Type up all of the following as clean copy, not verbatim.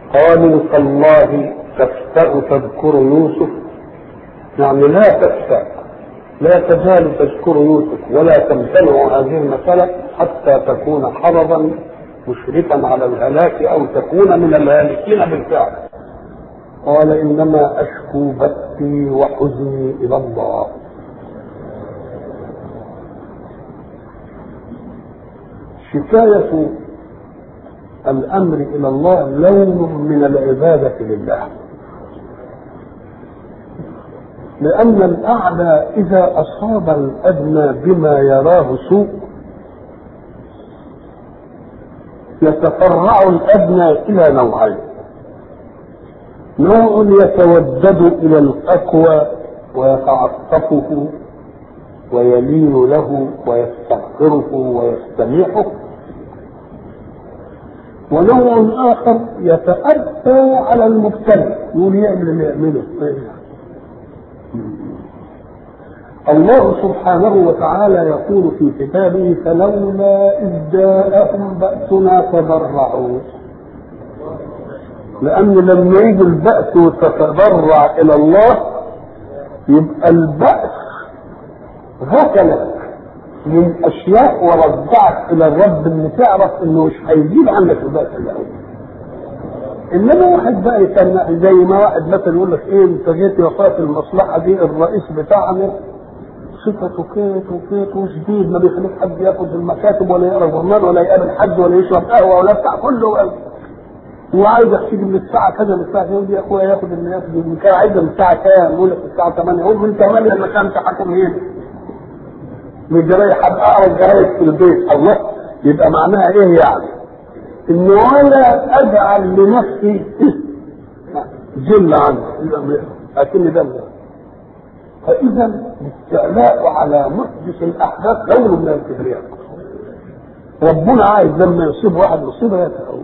قالوا تالله تفتأ تذكر يوسف، يعني لا تفتأ، لا تزال تذكر يوسف ولا تمتنع هذه المسألة حتى تكون حرضا مشرفا على الهلاك أو تكون من الهالكين بالفعل. قال إنما أشكو بثي وحزني إلى الله. شكاية الأمر إلى الله لون من العبادة لله، لأن الأعلى إذا أصاب الأدنى بما يراه سوء يتفرع الأدنى إلى نوعين: نوع يتودد إلى الأقوى ويتعطفه ويلين له ويستغفره ويستميحه، ونوع آخر يتأبى على المبتلى يقول يعمل اللي يعمله. الله سبحانه وتعالى يقول في كتابه: فلولا إذ جاءهم بأسنا تضرعوا. لأن لما يجي البأس وتتضرع إلى الله يبقى البأس غسلك من أشياء ورجعك إلى الرب، اللي تعرف إنه مش هيجيب عنك البأس الأول. إنما واحد بقى يسمع زي ما واحد مثلا يقول لك إيه أنت جيت وفاة المصلحة دي الرئيس بتاعنا صفته كيت وكيت وشديد، ما بيخليك حد ياخد المكاتب ولا يقرا جورنال ولا يقابل حد ولا يشرب قهوه ولا بتاع كله، وعايز يحسب من الساعه كذا للساعه كذا، يقول يا اخويا ياخد الناس من كام، عايز من الساعه كام؟ يقول لك الساعه 8. يقول من 8 لما كان تحكم هنا من الجرايد، حد اقرا الجرايد في البيت. الله، يبقى معناها ايه يعني؟ ان ولا اجعل لنفسي جل عنه اكن ده. فإذا الاستعلاء على محدث الأحداث لون من الكبرياء. ربنا عايز لما يصيب واحد مصيبة يتأول،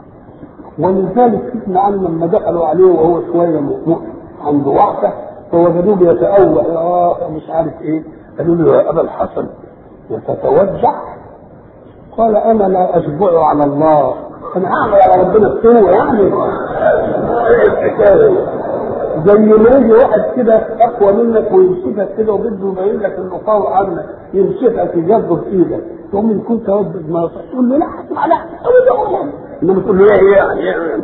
ولذلك سيدنا علي لما دخلوا عليه وهو شوية عنده وعكة فوجدوه يتأول مش عارف ايه، قالوا له يا أبا الحسن يتتوجع؟ قال أنا لا أشبع على الله، أنا أعمل على ربنا السوء. يعني ايه الحكاية؟ زي ما يجي واحد كده اقوى منك ويمسكك كده وبده يبين لك انه قوي عنك، يمسكك يجبه في ايدك، تقوم ان كنت ودد ما تقول له لا اسمع، لا انما تقول له ايه يعني.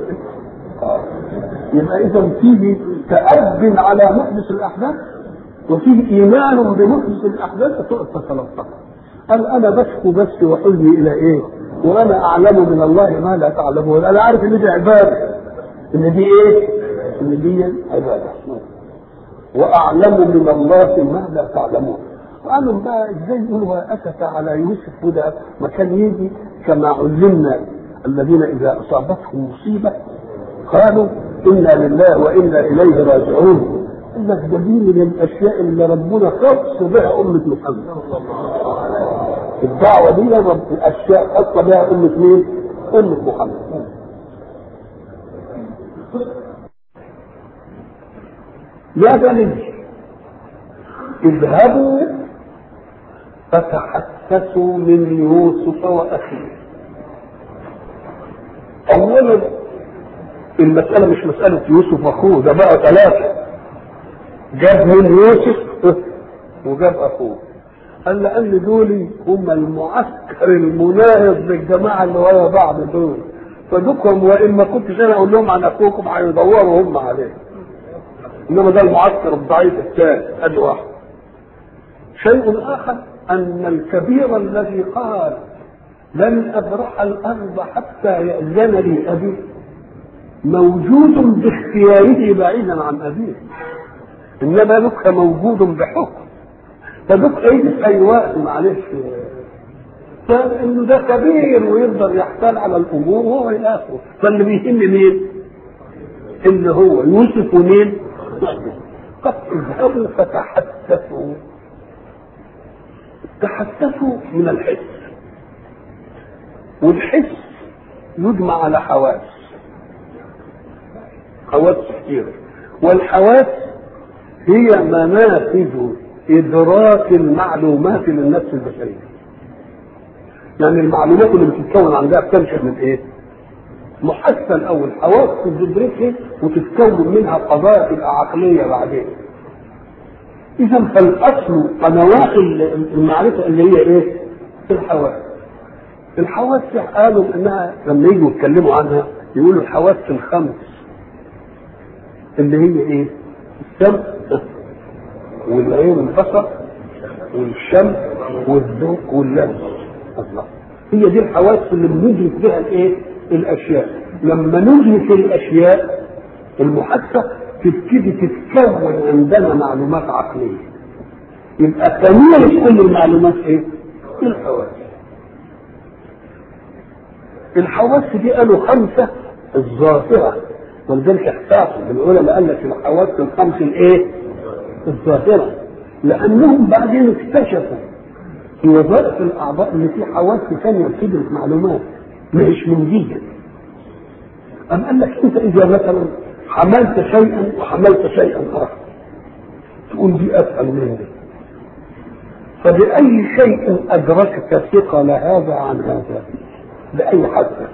يبقى اذا فيه تأب على محدث الاحداث وفيه ايمان بمحدث الاحداث فتقف تتلطف. قال انا بشكو بس وحزني الى ايه؟ وانا اعلم من الله ما لا تعلمون. انا عارف ان دي عباده، ان دي ايه؟ ان دي عباده، واعلم من الله ما لا تعلمون. قالوا بقى ازاي يقولوا اسف على يوسف؟ وده ما كان يجي كما علمنا الذين اذا اصابتهم مصيبه قالوا انا لله وانا اليه راجعون. انك دليل من الاشياء اللي ربنا خص بها امه محمد. الدعوه دي الاشياء خاصه بها امه مين؟ امه محمد. يا بني اذهبوا فتحسسوا من يوسف واخيه. اولا المساله مش مساله يوسف واخوه، ده بقى ثلاثه، جاب من يوسف وجاب اخوه. قال لان دول هم المعسكر المناهض للجماعه اللي ورا بعض دول، فدكم وان ما كنتش انا اقول لهم عن اخوكم هيدوروا هم عليه. انما ده المعسكر الضعيف الثاني. ادي واحد. شيء اخر ان الكبير الذي قال لن ابرح الارض حتى ياذن لي ابي موجود باختياره بعيدا عن ابيه، انما لك موجود بحكم. فدك ايه في اي وقت معلش، فانه ده كبير ويقدر يحتال على الامور وهو ياخذ. فاللي بيهم مين؟ اللي هو يوسف ومين؟ قد اذهبوا فتحسسوا. تحسسوا من الحس، والحس يجمع على حواس كثيرة، والحواس هي منافذ إدراك المعلومات للنفس البشرية. يعني المعلومات اللي بتتكون عندها بتنشأ من إيه؟ محسن او الحواس تدركها وتتكون منها قضايا تبقى عقليه بعدين. اذا فالاصل قنوات المعرفه اللي هي ايه؟ الحواس. الحواس قالوا انها لما يجوا يتكلموا عنها يقولوا الحواس الخمس اللي هي ايه؟ السمع والعين والبصر والشم والذوق واللمس. الله، هي دي الحواس اللي بندرك بها الايه؟ الاشياء. لما ندرك الاشياء المحسه تبتدي تتكون عندنا معلومات عقليه. يبقى تمييز كل المعلومات ايه؟ الحواس. الحواس دي قالوا خمسه الظاهره، ولذلك احتاطوا العلماء قال لك الحواس الخمس الايه؟ الظاهره، لانهم بعدين اكتشفوا في وظائف الاعضاء ان في حواس ثانيه بتدرك معلومات مش من دي. أم قال لك انت اذا مثلا حملت شيئا وحملت شيئا اخر تقول دي اسهل من دي، فبأي شيء ادركت ثقل هذا عن هذا؟ بأي حد؟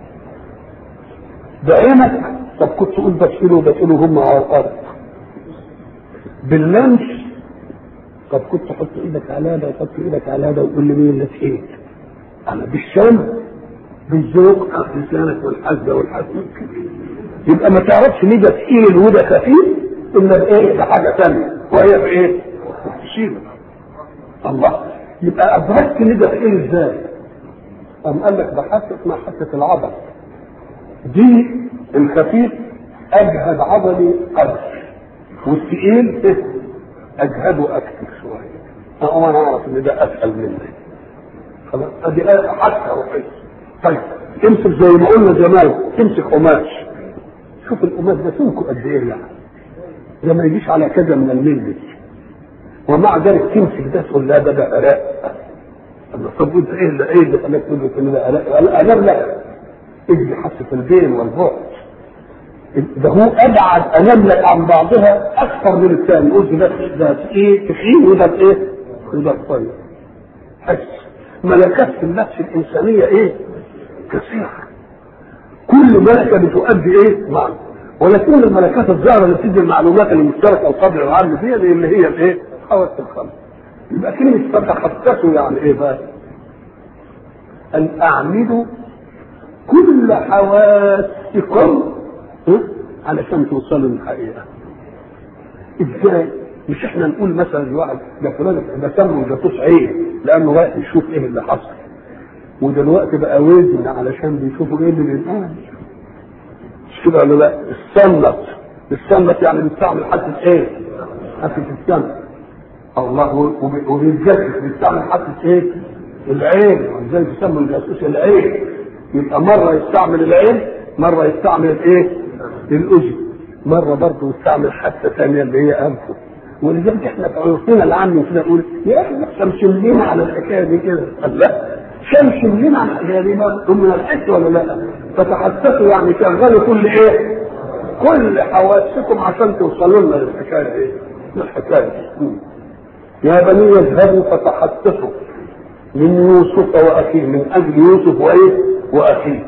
بعينك؟ طب كنت تقول بشيله هم على الارض. باللمس؟ طب كنت تحط ايدك على هذا وتحط ايدك على هذا وتقول لي مين اللي تحيل؟ انا بالشم بالذوق لسانك والحزه والحزه. يبقى ما تعرفش ليه ده تقيل وده خفيف الا بايه؟ بحاجه ثانيه، وهي بايه؟ تشيله. الله، يبقى ادركت ليه ده تقيل ازاي؟ قام قال لك بحثت مع حاسه العضل دي. الخفيف اجهد عضلي اكثر والثقيل اجهده اكثر شويه، انا اعرف ان ده اسهل مني. خلاص ادي حتى روحي. طيب تمسك زي ما قلنا زمان، تمسك قماش، شوف القماش ده سمكه قد ايه يعني، ده ما يجيش على كذا من الملي، ومع ذلك تمسك ده تقول لا ده عراق. طب انت ايه اللي خلاك تقول ان ده عراق؟ انا لا اجي حاسه البين والبعد، ده هو ابعد اناملك عن بعضها اكثر من الثاني. قلت ده ايه تخين وده ايه وده طيب. حس ملكات في النفس الانسانيه ايه؟ كثيره، كل ملكه بتؤدي ايه؟ معنى. ولكن الملكات الظاهره اللي بتدي المعلومات المشتركه القدر العام فيها اللي هي الايه؟ حواس الخمس. يبقى كلمه فتحسسوا يعني ايه بقى؟ ان اعملوا كل حواسكم علشان توصلوا للحقيقه. ازاي؟ مش احنا نقول مثلا الواحد ده فلان ده سمه جاسوس عين لانه رايح يشوف ايه اللي حصل، ودلوقتي بقى وزن علشان بيشوفوا ايه اللي بينقال، مش كده ولا لا؟ السنت يعني بيستعمل حاسه ايه؟ حاسه السنت. الله، وبالجسد بيستعمل حاسه ايه؟ العين، ولذلك بيسموا الجاسوس العين. يبقى مره يستعمل العين، مره يستعمل الايه؟ الاذن، مره برضه يستعمل حاسه ثانيه اللي هي انفه. ولذلك احنا في عرفنا العام كده نقول يا اخي شمشملين على الحكايه دي كده. لا، شمشملين على الحكايه دي من الحس ولا لا؟ فتحسسوا يعني شغلوا كل ايه؟ كل حواسكم عشان توصلوا لنا للحكايه ايه؟ للحكايه دي. يا بني اذهبوا فتحسسوا من يوسف واخيه، من اجل يوسف وايه؟ واخيه.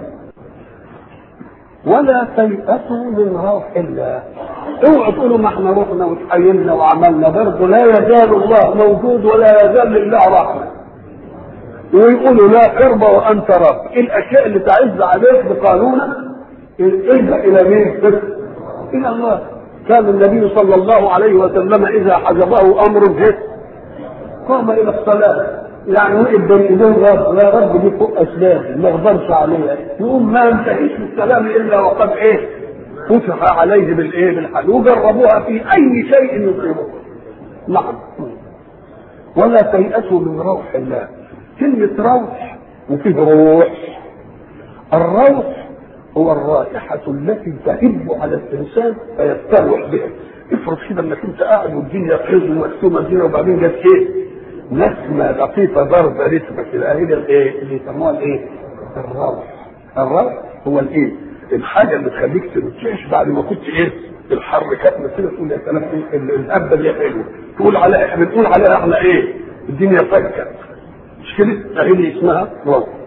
ولا تيأسوا من روح الله. اوعوا تقولوا ما احنا رحنا وتحيلنا وعملنا، برضه لا يزال الله موجود ولا يزال لله رحمه. ويقولوا لا قرب وانت رب. الاشياء اللي تعز عليك بقانونك الجا الى مين؟ الى الله. كان النبي صلى الله عليه وسلم اذا حجبه امر جد قام الى الصلاه، يعني وقف بين ايدين رب، يا رب دي فوق اسباب ما اقدرش عليها، يقوم ما ينتهيش بالسلام الا وقد ايه؟ فتح عليه بالايه؟ بالحل. وجربوها في اي شيء يصيبه. نعم. ولا تيأسوا من روح الله. كلمة روح وفيه روح. الروح هو الرائحة التي تهب على الإنسان فيستروح بها. افرض كده انك انت قاعد والدنيا حزن ومكتومة الدنيا وبعدين جت ايه؟ نسمة لطيفة ضربة رتمة كده، هي الايه؟ اللي يسموها الايه؟ الروح. الروح هو الايه؟ الحاجة اللي تخليك تعيش بعد ما كنت ايه؟ الحر كانت كده تقول يا سلام الهبة دي حلوة، تقول عليها بنقول عليها احنا ايه؟ الدنيا فكت. مش كده؟ اهي اسمها روح.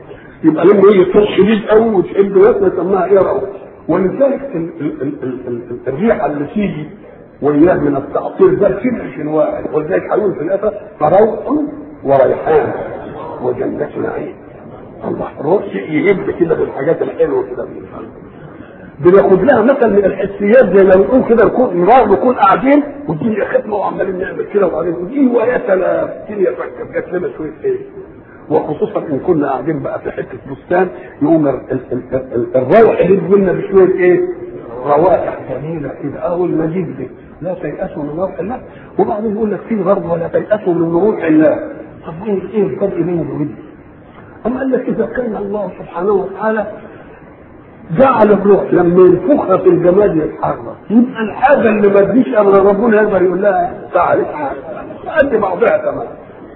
يبقى لما يجي صوت شديد قوي وتحب ناس يسموها ايه روح. ولذلك الريحه اللي تيجي وياه من التعطير ده كبش واحد، ولذلك هيقول في الاخر فروح وريحان وجنة نعيم. الله روح يهب كده بالحاجات الحلوه كده بناخد لها مثل من الحسيات زي ما بنقول كده نكون قاعدين والدنيا ختمه وعمالين نعمل كده وبعدين ودي ويا سلام الدنيا فكت جت لنا شويه ايه. وخصوصا ان كنا قاعدين بقى في حته بستان يقوم الروح اللي بيقولنا بشويه ايه روائح جميله كده اول ما دي لا تيأسوا من روح الله. وبعدين يقول لك فيه برضه ولا تيأسوا من روح الله. طب ايه الفرق بين الوجود؟ اما قال لك اذا كان الله سبحانه وتعالى جعل الروح لما ينفخها في الجماد يتحرك، يبقى الحاجه اللي ما تجيش امر ربنا يقدر يقول لها تعالي قد بعضها تمام.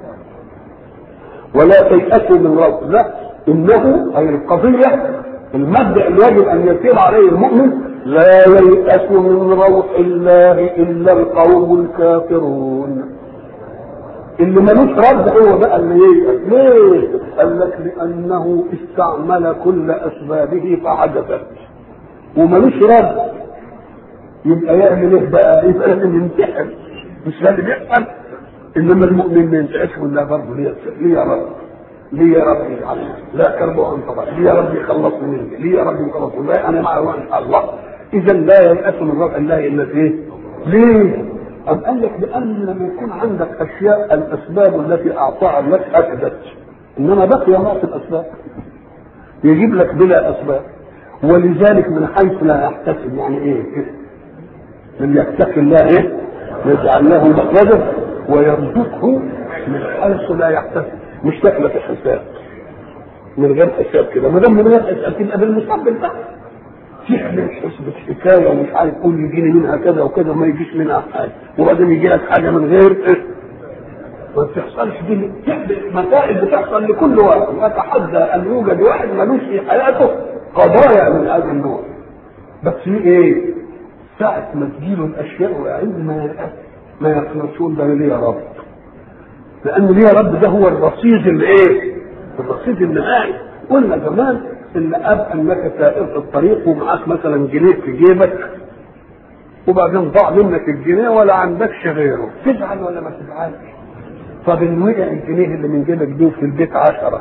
ولا تيأسوا من روح الله انه اي القضيه المبدأ اللي يجب ان يسير عليه المؤمن لا ييأس من روح الله الا القوم الكافرون. اللي ملوش رد هو بقى اللي ييأس. ليه؟ قال لك لانه استعمل كل اسبابه فحدثت وملوش رد. يبقى يعمل ايه بقى؟ يبقى لازم ينتحر. مش ده اللي بيحصل. انما المؤمن ما ينتحرش ولا برضه ليه يا رب؟ ليه يا رب يجعل لا كربه عن طبعا، ليه يا رب يخلصني منك، ليه يا رب يخلصني؟ لا انا معه ان شاء الله. اذا لا ييأس من روح الله الا ايه؟ ليه؟ أم قال لك بأن لما يكون عندك أشياء الأسباب التي أعطاها لك أكدت، إنما بقي ما في الأسباب يجيب لك بلا أسباب. ولذلك من حيث لا يحتسب يعني إيه؟ من يتقي الله إيه؟ يجعل له مخرجا ويرزقه من حيث لا يحتسب. مش تكلف الحساب من غير حساب كده، ما دام من غير حساب تبقى بالمستقبل بقى. تحمل حسبة حكاية ومش عارف كل يجيني منها كذا وكذا وما يجيش منها حاجة، وبعدين يجي لك حاجة من غير إيه؟ ما بتحصلش دي مسائل بتحصل لكل واحد. أتحدى أن يوجد واحد ملوش في حياته قضايا من هذا النوع. بس إيه؟ ساعة ما تجيله الأشياء وعند ما يقنطون ده ليه يا رب؟ لأن ليه يا رب ده هو الرصيد اللي إيه؟ الرصيد النهائي. قلنا زمان ان اب انك سائر في الطريق ومعاك مثلا جنيه في جيبك وبعدين ضاع منك الجنيه ولا عندكش غيره، تزعل ولا ما تزعلش؟ طب ان وقع الجنيه اللي من جيبك دي في البيت 10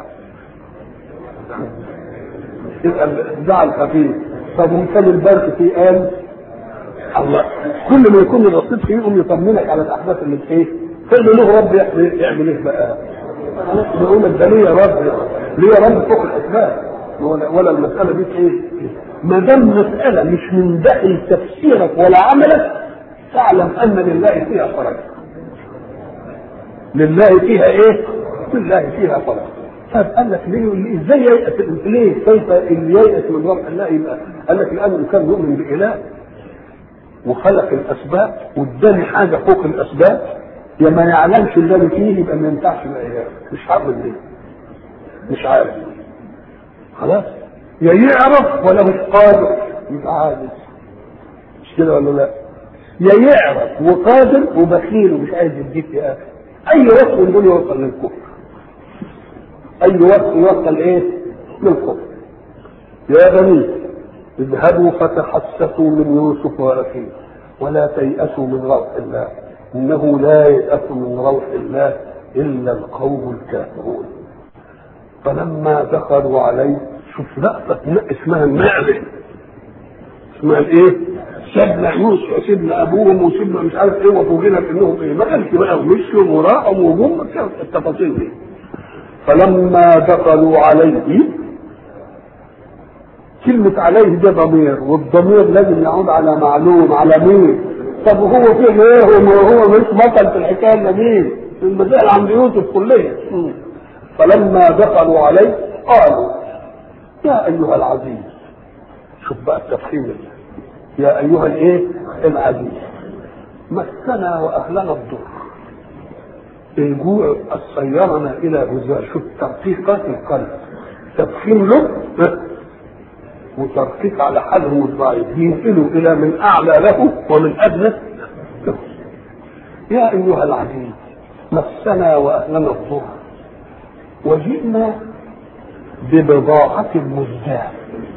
يبقى زعل خفيف. طب وكان البنك فيه قال الله كل ما يكون الرصيد فيه يقوم يطمنك على الاحداث اللي في ايه؟ فاللي له رب يعمل ايه بقى؟ يقول لك ده ليه يا رب؟ ليه يا رب فوق الاسباب؟ ولا المسألة دي ايه؟ ما دام مسألة مش من داخل تفسيرك ولا عملك تعلم ان لله فيها فرج. لله فيها ايه؟ لله فيها فرج. طب قال لك ليه ازاي ييأس؟ ليه كيف اللي ييأس من روح الله؟ يبقى قال لك الان الانسان يؤمن بإله وخلق الاسباب واداني حاجة فوق الاسباب يا ما يعلمش اللي فيه يبقى ما ينفعش بقى. مش عارف ليه؟ مش عارف خلاص. يا يعرف ولا مش قادر يبقى عاجز. مش كده ولا لا؟ يا يعرف وقادر وبخيل ومش عايز يديك يا اخي. اي وقت من دول يوصل للكفر. اي وقت يوصل ايه؟ للكفر. يا بني اذهبوا فتحسسوا من يوسف واخيه ولا تيأسوا من روح الله انه لا ييأس من روح الله الا القوم الكافرون. فلما دخلوا عليه شوف لقطة اسمها النعمة اسمها الايه؟ سيبنا يوسف وسيبنا ابوهم وسيبنا مش عارف ايه وفوجئنا بانهم ايه؟ ما كانش بقى ومشوا وراحوا وجم التفاصيل دي. فلما دخلوا عليه كلمة عليه ده ضمير والضمير لازم يعود على معلوم على مين؟ طب وهو فيه ايه؟ وهو مش بطل في الحكاية ده مين؟ المسائل عند يوسف كلها. فلما دخلوا عليه قالوا يا ايها العزيز. شوف بقى التفخيم يا ايها الايه العزيز مسنا واهلنا الضر الجوع صيرنا الى هزار. شوف ترقيقات القلب تفخيم له وترقيق على حالهم الضعيف ينقلوا الى من اعلى له ومن ادنى له. يا ايها العزيز مسنا واهلنا الضر وجئنا ببضاعة مزجاة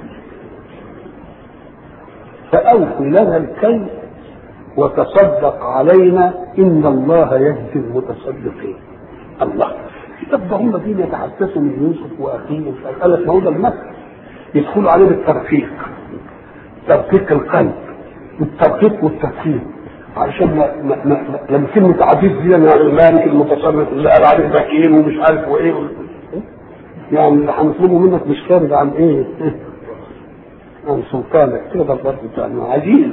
فأوف لنا الكيل وتصدق علينا إن الله يجزي المتصدقين. الله، طب هم دين يتحسسوا من يوسف وأخيه قالت ما هو ده المثل، يدخلوا عليه بالترفيق، ترفيق القلب والترفيق والتفكير، عشان لما كلمة عزيز دي المالك المتصرف اللي قال عليه بكير ومش عارف وايه يعني اللي هنطلبه منك مش خارج عن ايه؟ عن سلطانك كده برضه بتاعنا عزيز.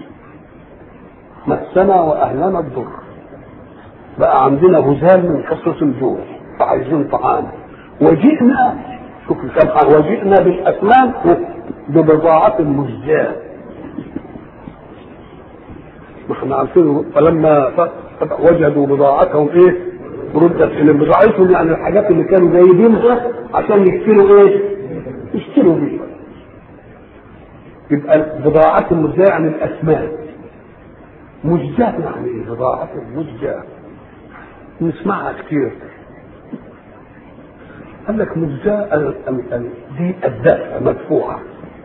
مسنا واهلنا الضر، بقى عندنا هزال من كثرة الجوع فعايزين طعام، وجئنا شوف الكلام، وجئنا بالاثمان ببضاعة مزجاة. احنا عارفين فلما وجدوا بضاعتهم ايه؟ ردت اليهم بضاعتهم، يعني الحاجات اللي كانوا جايبينها عشان يشتروا ايه؟ يشتروا بيها. يبقى بضاعة مزجاة عن الأثمان. مزجاة يعني ايه؟ بضاعة مزجاة نسمعها كتير. قال لك مزجاة دي الدافع مدفوعة.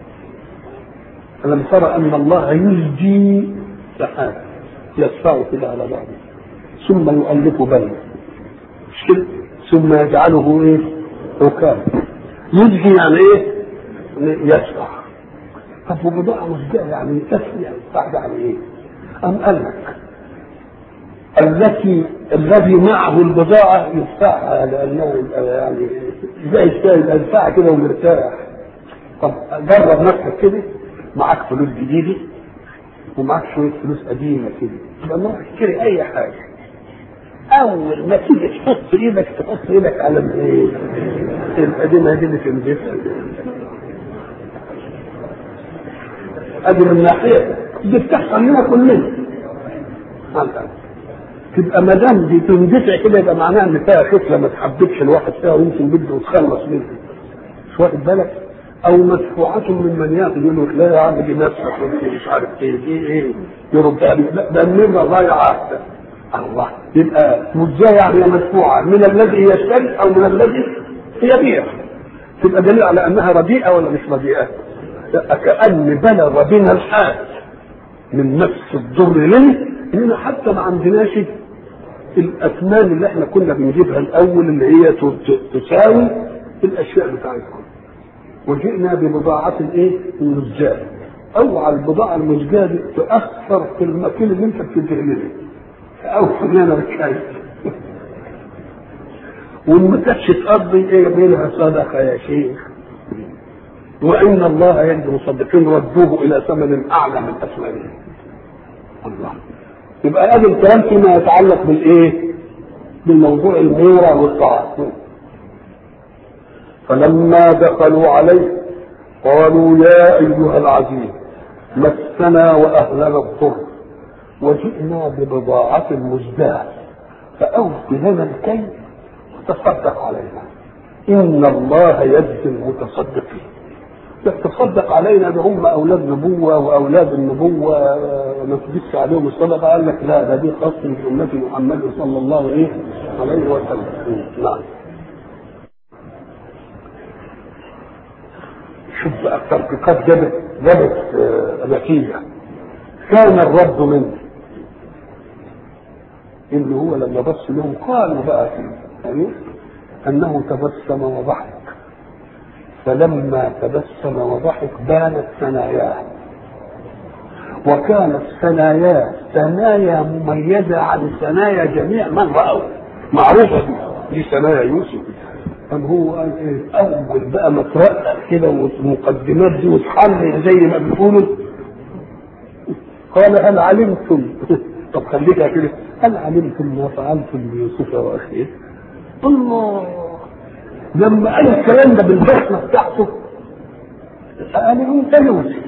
ألم ترى أن الله يزجي سحاب يدفعه كده على بعضه ثم يؤلف بينه ثم يجعله ايه؟ ركام. يزجي يعني ايه؟ يدفع. طب وبضاعة مزجاة يعني يدفع يعني ايه؟ أم قال لك الذي معه البضاعة يدفعها لأنه يعني زي السائل يدفعها كده ومرتاح. طب جرب نفسك كده، معاك فلوس جديدة ومعاك شوية فلوس قديمة كده، يبقى نروح تشتري أي حاجة، أول ما تيجي تحط إيدك على الإيه؟ القديمة دي اللي تنزلها. أدي من ناحية دي بتحصل لنا كلنا. تبقى ما دام دي تندفع كده يبقى معناها ان فيها خصله ما تحببش الواحد فيها ويمكن بده يتخلص منها. مش واخد بالك؟ او مدفوعه من ياخذ يقول له لا يا عم دي نفسك مش عارف ايه دي ايه يردها لي، لا ده النمره ضايعه. الله، يبقى مزجاه يعني مدفوعه من الذي يشتري او من الذي يبيع. تبقى دليل على انها رديئه ولا مش رديئه؟ كأن بلغ بنا الحال من نفس الضر لنا اننا حتى ما عندناش الاثمان اللي احنا كنا بنجيبها الاول اللي هي تساوي الاشياء بتاعتكم. وجئنا ببضاعة ايه؟ مزجاة. اوعى البضاعة المزجاة دي تأثر في المكان اللي انت بتدهنه او خلينا بالكاية وما كانتش تقضي ايه بينها صدقة يا شيخ. وان الله يجزي المصدقين ردوه الى ثمن اعلى من اثمانه. الله، يبقى هذا الكلام فيما يتعلق بالايه؟ بالموضوع الميرة والطاعة. فلما دخلوا عليه قالوا يا ايها العزيز مسنا واهلنا الضر وجئنا ببضاعة مزجاة فأوف لنا الكيل وتصدق علينا إن الله يجزي المتصدقين. تصدق علينا ده هم أولاد نبوة وأولاد النبوة ما تجيش عليهم الصدقة. قال لك لا، ده دي خاصة بأمة محمد صلى الله عليه وسلم. نعم. شوف بقى الترقيقات جابت نتيجة. كان الرد منه اللي هو لما بص لهم قالوا بقى يعني أنه تبسم وضحك، فلما تبسم وضحك بانت ثناياه، وكانت ثناياه ثنايا مميزة عن ثنايا جميع من رأوا، معروفة دي ثنايا يوسف. طب هو قال ايه؟ أول بقى ما ترقق كده والمقدمات دي وتحلل زي ما بيقولوا قال هل علمتم طب خليكها كده، هل علمتم ما فعلتم بيوسف وأخيه؟ الله، لما قال الكلام ده بالبسمة بتاعته قال انت يوسف.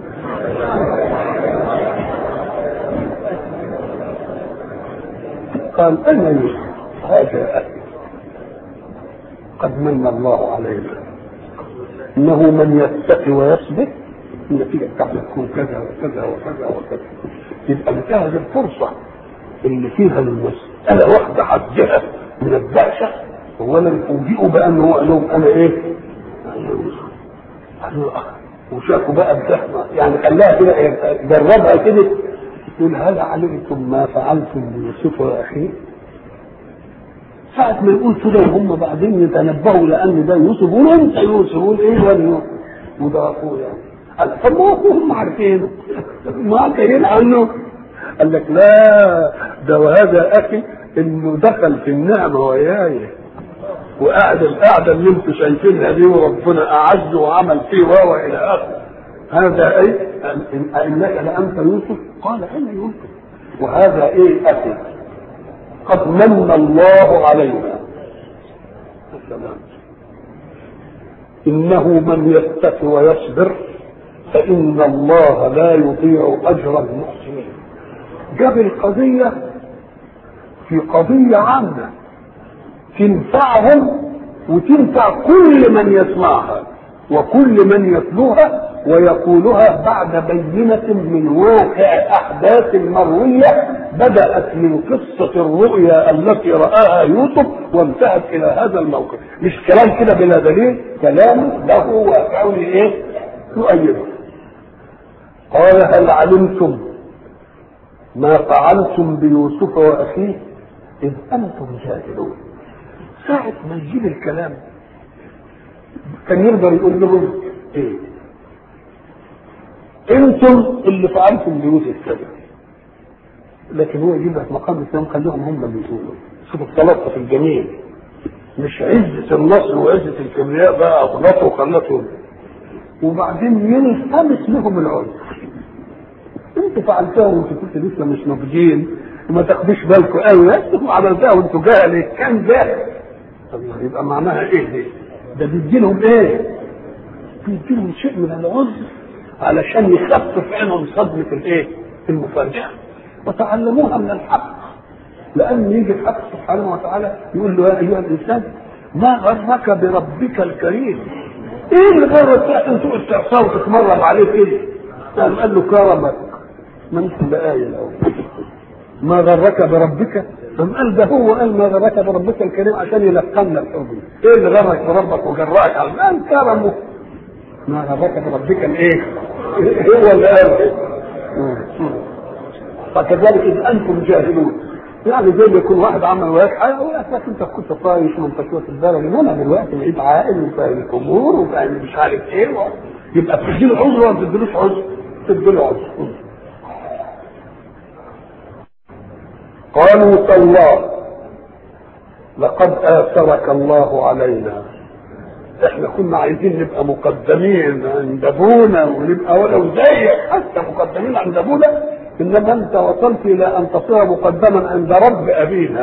قال انا يوسف هذا أخي قد من الله علينا انه من يتقي ويصبر النتيجه بتاعته تكون كذا وكذا وكذا وكذا. يبقى انتهز الفرصه اللي فيها المساله واحده حجها من الدهشه، وانا افوجئه بانه هو قال لهم انا ايه؟ وشافوا بقى الزحمه يعني خلاها كده جربها كده يقول هل علمتم ما فعلتم بيوسف واخيه؟ ساعة ما يقول كده وهم بعدين يتنبهوا لان ده يوسف يقولوا انت يوسف يقول ايه ولا وده اخوه يعني قال طب ما هم عارفين ما عارفين عنه قال لك لا ده وهذا اخي انه دخل في النعمه وياي وقعد القعده اللي انتم شايفينها دي وربنا اعز وعمل فيه وهو الى اخره هذا ايه انك لانت يوسف قال انا يوسف وهذا ايه اخي قد من الله علينا انه من يتقي ويصبر فان الله لا يضيع اجر المحسنين. جاب القضيه في قضيه عامه تنفعهم وتنفع كل من يسمعها وكل من يتلوها ويقولها بعد بينة من واقع أحداث مروية بدأت من قصة الرؤيا التي رآها يوسف وانتهت إلى هذا الموقف. مش كلام كده بلا دليل، كلام له واقع إيه؟ يؤيده. قال هل علمتم ما فعلتم بيوسف وأخيه إذ أنتم جاهلون. ساعة ما يجيب الكلام كان يقدر يقول لهم ايه انتم اللي فعلتم بيوسف كذا، لكن هو يجيب لك مقام الاسلام خليهم هم اللي يقولوا. شوف التلطف الجميل، مش عزة النصر وعزة الكبرياء بقى اغلطوا وخلتهم وبعدين يلتمس لهم العذر. انتوا فعلتوها وانتوا كنتوا لسه مش ناضجين وما تاخدوش بالكم قوي، انتوا عملتوها وانتوا جاهل كان جاهل. طب يبقى معناها ايه دي؟ ده بيدي لهم ايه؟ بيدي لهم شيء من العذر علشان يخفف عنهم صدمة الايه؟ المفاجأة. وتعلموها من الحق، لأن يجي الحق سبحانه وتعالى يقول له يا أيها الإنسان ما غرك بربك الكريم؟ إيه اللي غرك أن تقول تعصاه وتتمرد عليه كده؟ قال له كرمك، ما أنت بآية الأول. ما غرك بربك؟ قال ده هو قال ما غرك بربك الكريم عشان يلقنا الحب. ايه اللي غرك بربك وجرأك على قال كرمه. ما غرك بربك الايه؟ هو اللي قال. فكذلك اذ انتم جاهلون، يعني زي ما يكون واحد عمل وياك حاجه يقول لك انت كنت طايش وما انت كنت في بالك انما دلوقتي بقيت عاقل وفاهم الامور وفاهم مش عارف ايه يبقى بتديله عذر ولا ما بتديلوش عذر؟ تديله عذر. قالوا تالله لقد آثرك الله علينا، احنا كنا عايزين نبقى مقدمين عند ابونا ونبقى ولو زيك حتى مقدمين عند ابونا، انما انت وصلت الى ان تصير مقدما عند رب ابينا.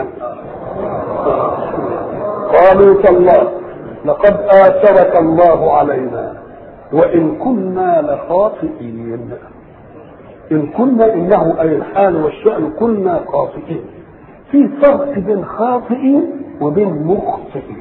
قالوا تالله لقد آثرك الله علينا وان كنا لخاطئين. إن كنا إنه أي الحال والشأن كنا خاطئين. في فرق بين خاطئين وبين مخطئين.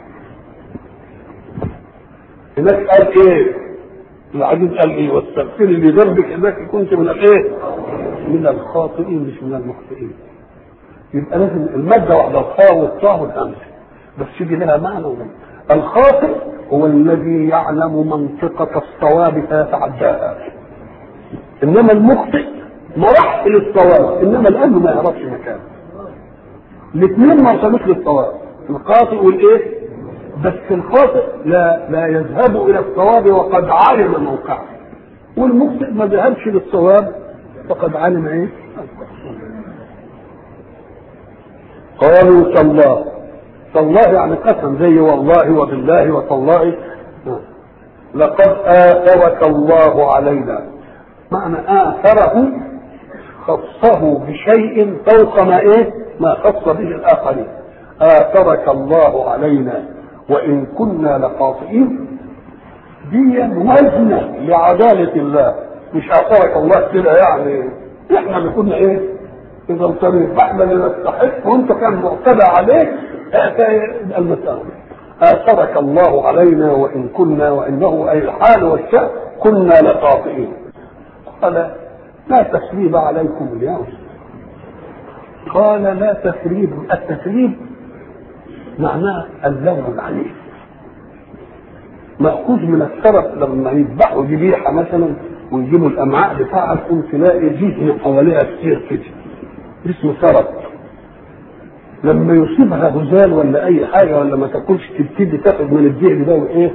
هناك قال إيه؟ العزيز قال إيه؟ واستغفري لذنبك إنك كنت من الإيه؟ من الخاطئين مش من المخطئين. يبقى لازم المادة واحدة الخاء والطاء والهمزة بس يجي لها معنى ولا الخاطئ هو الذي يعلم منطقة الصواب فيتعداها، انما المخطئ ما راحش للصواب انما الان ما يعرفش مكانه. الاثنين ما وصلوش للصواب، الخاطئ والايه؟ بس الخاطئ لا يذهب الى الصواب وقد علم موقعه، والمخطئ ما ذهبش للصواب فقد علم ايه؟ قالوا تالله، تالله يعني قسم زي والله وبالله وتالله. لقد آثرك الله علينا، معنى آثره خصه بشيء فوق ما ايه؟ ما خص به الآخرين. آثرك الله علينا وإن كنا لخاطئين، دي وزنة لعدالة الله، مش آثرك الله كده يعني احنا اللي كنا ايه؟ إذا الطريق احنا اللي نستحق وانت كان معتدى عليك المسألة. آثرك الله علينا وإن كنا وإنه أي الحال والشأن كنا لخاطئين. قال لا تثريب عليكم اليوم. قال لا تثريب، التثريب معناه اللوم العنيف. مأخوذ من السرط. لما يذبحوا ذبيحه مثلا ويجيبوا الامعاء بتاعها تقوم تلاقي جسم حواليها كتير كده اسمه سرط. لما يصيبها غزال ولا اي حاجه ولا ما تاكلش تبتدي تاخد من الدهن ده وايه.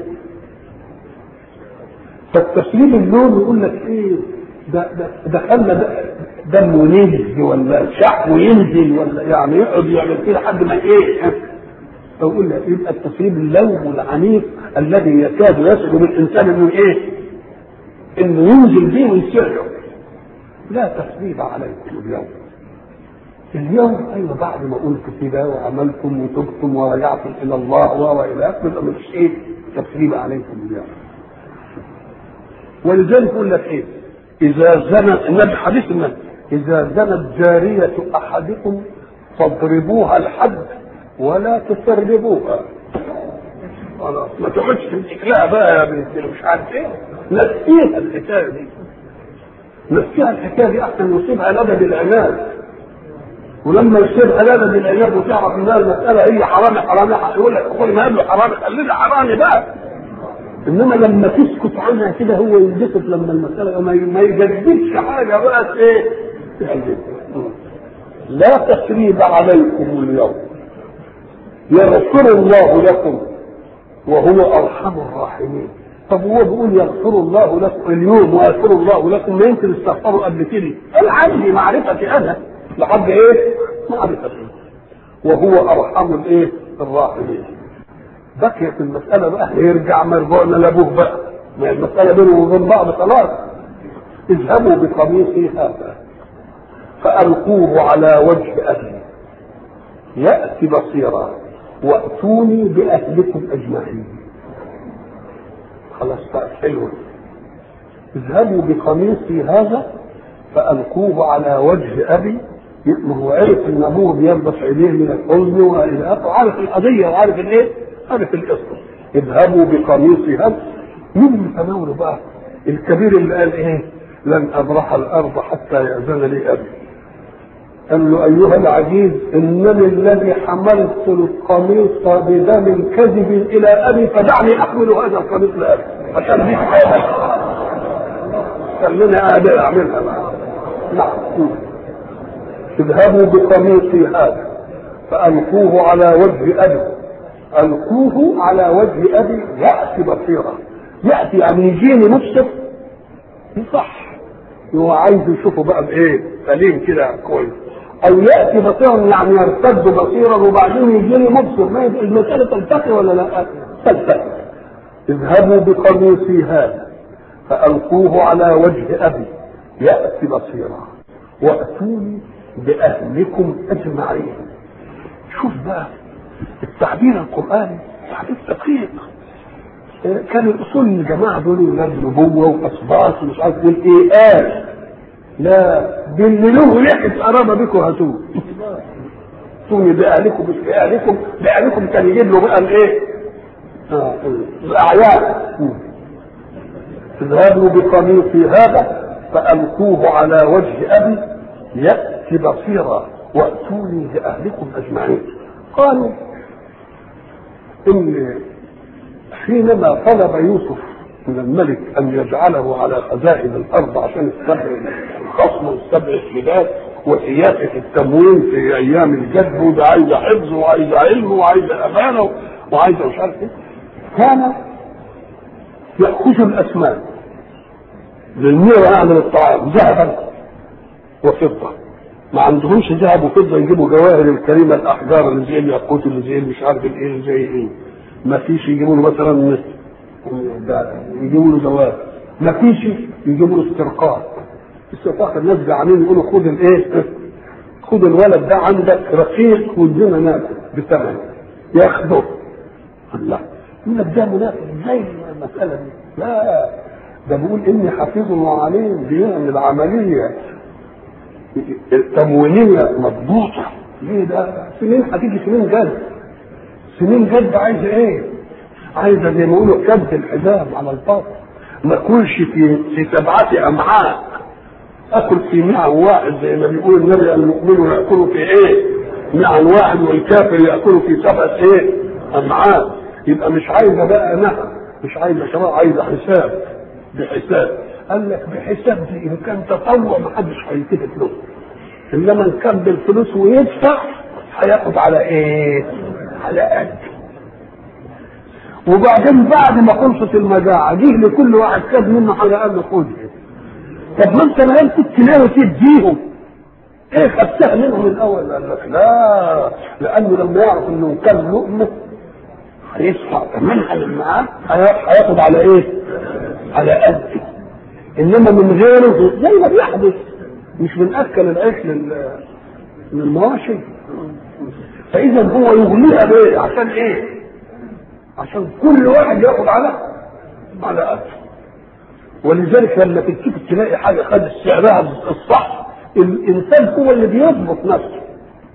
فالتسليم اللون يقول لك ايه ده خلى دمه ينزل ولا شحمه ينزل ولا يعني يقعد يعمل كده لحد ما ايه. فيقول لك يبقى التسليم اللون العنيف الذي يكاد يصل بالانسان انه ايه؟ انه ينزل به ويسعه. لا تسليم عليكم اليوم ايوه بعد ما قلت كده وعملتم وتبتم ورجعتم الى الله والى اخره مش ايه تسليم عليكم اليوم. ولذلك يقول لك ايه؟ اذا زنت النبي حديث النبي اذا زنت جاريه احدكم فاضربوها الحد ولا تسربوها. خلاص ما تقعدش تمسك لها بقى يا بنت مش عارف ايه. نسيها الحكايه دي. نسيها الحكايه دي احسن يصيبها لدى العناد. ولما يصيبها لدى العناد وتعرف انها المساله هي حرامي يقول لك خد ما قبله حرامي خلينا حرامي بقى. انما لما تسكت عنها كده هو ينبسط لما المساله ما يجددش حاجه بقى ايه. لا تسريب عليكم اليوم يغفر الله لكم وهو ارحم الراحمين. طب هو بيقول يغفر الله لكم اليوم ويغفر الله لكم ما يمكن استغفروا قبل كده. انا عندي معرفتي انا لحد ايه معرفتي وهو ارحم الايه الراحمين. بقيت المساله بقى يرجع مرجعنا لابوه بقى ما المساله بينه وبين بعض خلاص. اذهبوا بقميصي هذا فالقوه على وجه اهلي ياتي بصيرا واتوني باهلكم اجمعين. خلاص بقى حلو. اذهبوا بقميصي هذا فالقوه على وجه ابي. ما هو عرف ان ابوه بيلبس عينيه من الحزن والى اخره عارف القضيه وعارف الايه عارف القصه. اذهبوا بقميصي هذا. مين اللي تناوله بقى؟ الكبير اللي قال ايه؟ لن ابرح الارض حتى ياذن لي ابي. قال له ايها العزيز انني الذي حملت القميص بدم كذب الى ابي فدعني احمل هذا القميص لابي عشان دي حاجه خليني قادر اعملها بقى. نعم. اذهبوا بقميصي هذا فالقوه على وجه ابي. القوه على وجه ابي ياتي بصيرا. ياتي يعني يجيني مبصر صح. هو عايز يشوفه بقى بايه سليم كده كويس. او ياتي بصيرا يعني يرتد بصيرا وبعدين يجيني مبصر. ما المساله تلتقي ولا لا؟ تلتقي. اذهبوا بقميصي هذا فالقوه على وجه ابي ياتي بصيرا واتوني باهلكم اجمعين. شوف بقى التعبير القراني تعبير دقيق. كان الاصول الجماعه دول ولاد نبوه واسباط ومش عارف ايه لا بالله ريحه قرابه بكم هاتوه. اتوني باهلكم مش باهلكم. باهلكم كان يجيب له بقى الايه الاعيان. اذهبوا بقميصي هذا فالقوه على وجه ابي ياتي بصيرا واتوني باهلكم اجمعين. قالوا ان حينما طلب يوسف من الملك ان يجعله على خزائن الارض عشان السبع الخصم والسبع الشداد وسياسه التموين في ايام الجد وده عايزه حفظ وعايزه علم وعايزه امانه وعايزه مش عارف ايه. كان ياخذ الاسماء للميره يعني للطعام ذهبا وفضه. ما عندهمش ذهب وفضه يجيبوا جواهر الكريمه الاحجار اللي زي الياقوت اللي زي مش عارف ايه اللي زي ايه. ما فيش يجيبوا له مثلا يجيبوا له جواهر. ما فيش يجيبوا له استرقاق. استرقاق الناس جعانين يقولوا خد الايه خد الولد ده عندك رقيق وادينا ناكل بثمن ياخده. الله يقول لك ده منافق ازاي المساله دي؟ لا ده بيقول اني حفيظ وعليم بيعمل عمليه تموينيه مضبوطه. ليه ده؟ سنين هتيجي سنين جد. سنين جد عايزه ايه؟ عايزه زي ما يقولوا كبد الحزام على الفاضي. ما اكلش في 7 امعاء. اكل في 100 واحد زي ما بيقول النبي المؤمن ياكل في ايه؟ 100 واحد والكافر ياكل في 7 ايه؟ امعاء. يبقى مش عايزه بقى نهر مش عايزه شراء، عايزه حساب، بحساب. قال لك بحساب دي ان كان تطوع ما حدش هيلتفت له، انما ان كان بالفلوس ويدفع هياخد على ايه؟ على قد. وبعدين بعد ما خلصت المجاعه جه لكل واحد خد منه حاجه قال له خد. طب ما انت ما كنت ناوي تديهم، ايه خدتها منهم الاول؟ قال لك لا، لانه لما يعرف انه كان لقمه هيدفع ثمنها للمعاد، هياخد على ايه؟ على قد. انما من غيره زي ما بيحدث، مش بنأكل العيش للمواشي. فاذا هو يغنيها بايه؟ عشان ايه؟ عشان كل واحد ياخد على قد. ولذلك لما تشوف تلاقي حاجه خدت سعرها الصح، الانسان هو اللي بيضبط نفسه،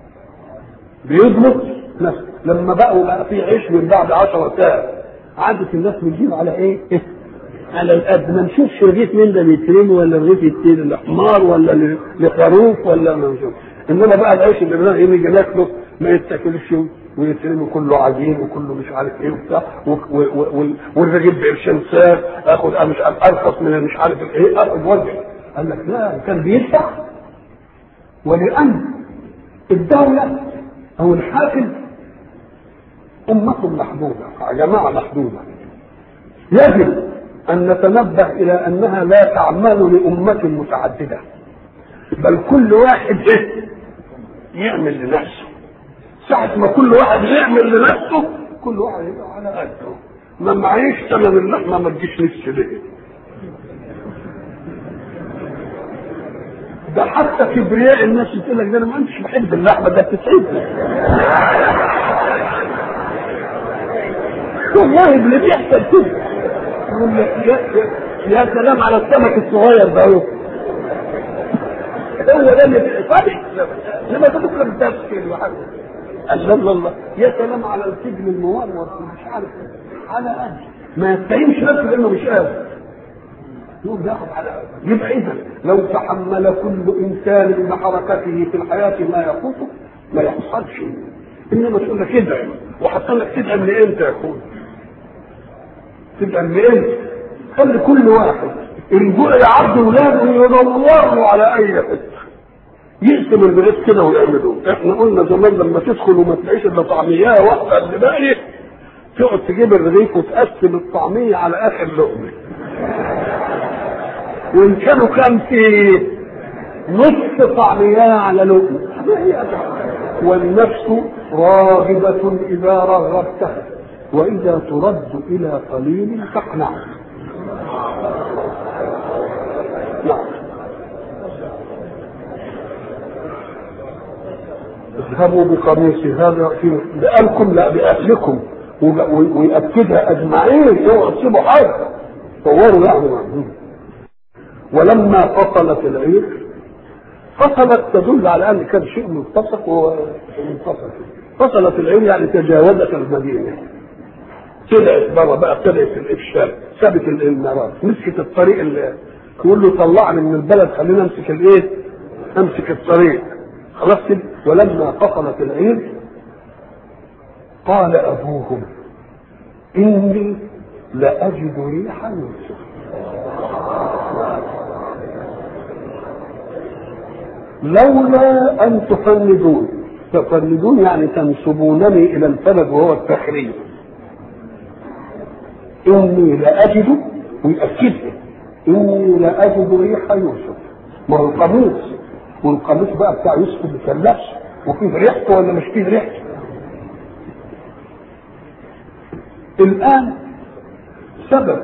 بيضبط نفسه. لما بقى في عيش من بعد 10 ساعات عادت الناس بتجيب على ايه؟ على القد. ما نشوفش رغيف من ده بيترمي ولا رغيف يترمي لحمار ولا لخروف ولا ما نشوف. انما بقى العيش اللي بنلاقيه يجي ناكله ما يتاكلش ويترمي كله عجين وكله مش عارف ايه وبتاع، والرغيف بقرشين ساعه اخد مش ارخص من مش عارف ايه، اخد وجه. قال لك لا، كان بيدفع. ولان الدوله او الحاكم امه محدوده، جماعه محدوده، يجب ان نتنبه الى انها لا تعمل لامه متعدده، بل كل واحد يعمل لنفسه. ساعة ما كل واحد يعمل لنفسه كل واحد يبقى على قده. ما معيش ثمن اللحمه ما تجيش نفسي ليه. ده حتى كبرياء الناس تقول لك ده انا ما انتش بحب اللحمه، ده بتتعبني. والله اللي بيحصل كده. يا سلام على السمك الصغير ده هو ده اللي بيحصل. لما تدخل بتفكير وحاجه الله يا سلام على السجن المورط مش عارف على قد ما يستهينش نفسه لانه مش قادر يقوم ياخد على قد. يبقى اذا لو تحمل كل انسان بحركته في الحياه ما يفوته ما يحصلش. انما تقول لك ادعم، وحط لك تدعم لامتى يا اخويا؟ تدعم لامتى؟ خلي كل واحد الجوع يعرض ولاده ويدوروا على اي حته يقسم البيت كده ويعملوا. احنا قلنا زمان لما تدخل وما تلاقيش الا طعميه واحده اللي باقي تقعد تجيب الرغيف وتقسم الطعميه على اخر لقمه، وان كانوا كان في نص طعميه على لقمه. والنفس راغبه اذا رغبتها، واذا ترد الى قليل تقنع. اذهبوا بقميصي هذا بألكم لا بأهلكم، ويأكدها أجمعين، اوعوا تسيبوا حاجة صوروا يعني. ولما فصلت العير، فصلت تدل على أن كان شيء ملتصق ومنفصل. فصلت العير يعني تجاوزت المدينة، طلعت بره بقى، طلعت في الإفشال، سابت المرات، مسكت الطريق اللي تقول له طلعني من البلد خلينا امسك الايه؟ امسك الطريق خلاص كده. ولما فصلت العير قال ابوهم اني لاجد ريح يوسف. لولا ان تفندون، تفندون يعني تنسبونني الى الفلد وهو التخريب. اني لاجد، ويأكدها اني لاجد ريح يوسف. ما هو القاموس، والقاموس بقى بتاع يوسف ما بيكلفش، وفيه ريحته ولا مش فيه ريحته. الان سبب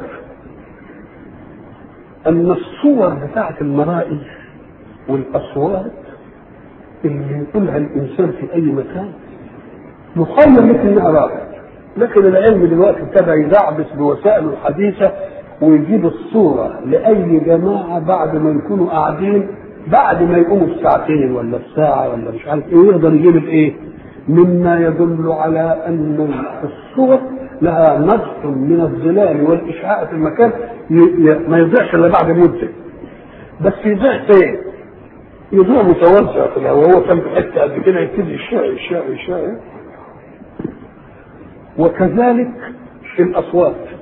ان الصور بتاعت المرائي والاصوات اللي يقولها الانسان في اي مكان يخيل لك انها رائع، لكن العلم دلوقتي ابتدى يدعبس بوسائله الحديثه ويجيب الصوره لاي جماعه بعد ما يكونوا قاعدين، بعد ما يقوموا الساعتين ولا الساعه ولا مش عارف ايه، يقدر يجيب الايه مما يدل على ان الصور لها نقص من الظلال والاشعاع في المكان ما يضيعش الا بعد مده. بس يضيع فين؟ يضيع متوزع في الهواء، وهو كان في حته قد كده يبتدي يشاء. وكذلك الاصوات،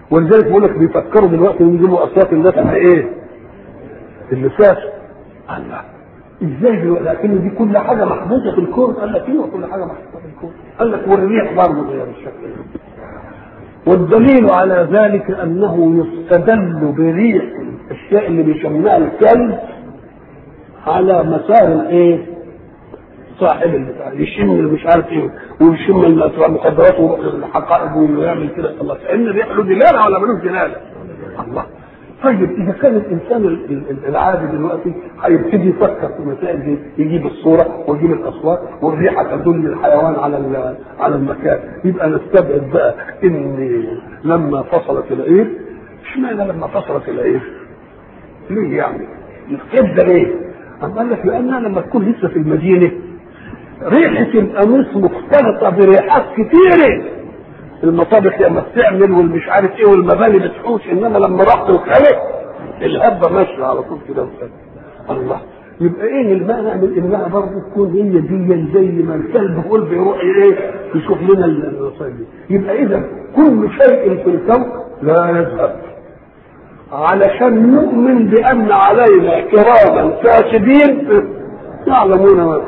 ولذلك بقول لك بيفكروا دلوقتي يجيبوا اصوات الناس على ايه؟ اللسان. الله ازاي دلوقتي؟ لكن دي كل حاجه محدوده في الكون. قال لك ايه كل حاجه محدوده في الكون؟ قال لك والريح برضه غير الشكل. والدليل على ذلك انه يستدل بريح الاشياء اللي بيسموها الكلب على مسار الايه؟ صاحب البتاع يشم اللي مش عارف ايه ويشم المخدرات ويروح للحقائق ويعمل كده. الله كأن الريح له دلاله ولا ملوش دلاله؟ الله. طيب اذا كان الانسان العادي دلوقتي هيبتدي يفكر في المسائل دي، يجيب الصوره ويجيب الاصوات والريحه تدل الحيوان على المكان، يبقى نستبعد بقى ان لما فصلت العير، اشمعنى لما فصلت العير؟ ليه يعني؟ نستبعد ليه؟ قال لك لانها لما تكون لسه في المدينه ريحه القميص مختلطه بريحات كتيره، المطابخ لما بتعمل والمش عارف ايه والمباني بتحوش، انما لما رحت الخلق الهبه ماشيه على طول كده. الله. يبقى ايه المعنى من انها برضه تكون هي دي زي ما الكلب بيقول بيروح ايه يشوف لنا الوصايا دي. يبقى اذا كل شيء في الكون لا يذهب علشان نؤمن بان علينا كراما كاتبين يعلمون ما.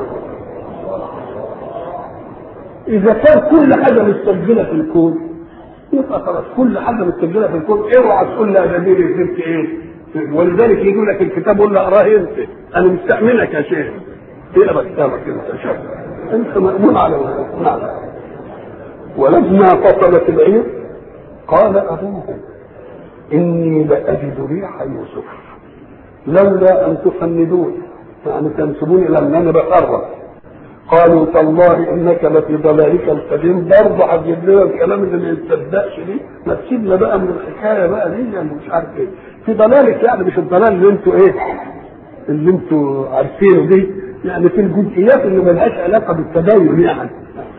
إذا كان كل حاجة مستسجلة في الكون يبقى خلاص كل حاجة مستسجلة في الكون، اوعى تقول لها جميل فهمت ايه؟ ولذلك يقول لك الكتاب يقول لك اقراه انت، انا مستأمنك يا شيخ. اقرا كتابك انت شوف. انت مأمون على نعم. ولما فصلت العير قال ابوهم اني لاجد ريح يوسف لولا ان تفندون، يعني تنسبوني لما انا بقرب. قالوا تالله انك لفي ضلالك القديم. برضه هتجيب لنا الكلام اللي ما يتصدقش دي، ما تسيبنا بقى من الحكايه بقى دي يعني مش عارف ايه. في ضلالك يعني مش الضلال اللي انتوا ايه؟ اللي انتوا عارفينه دي، يعني في الجزئيات اللي ملهاش علاقه بالتدين يعني.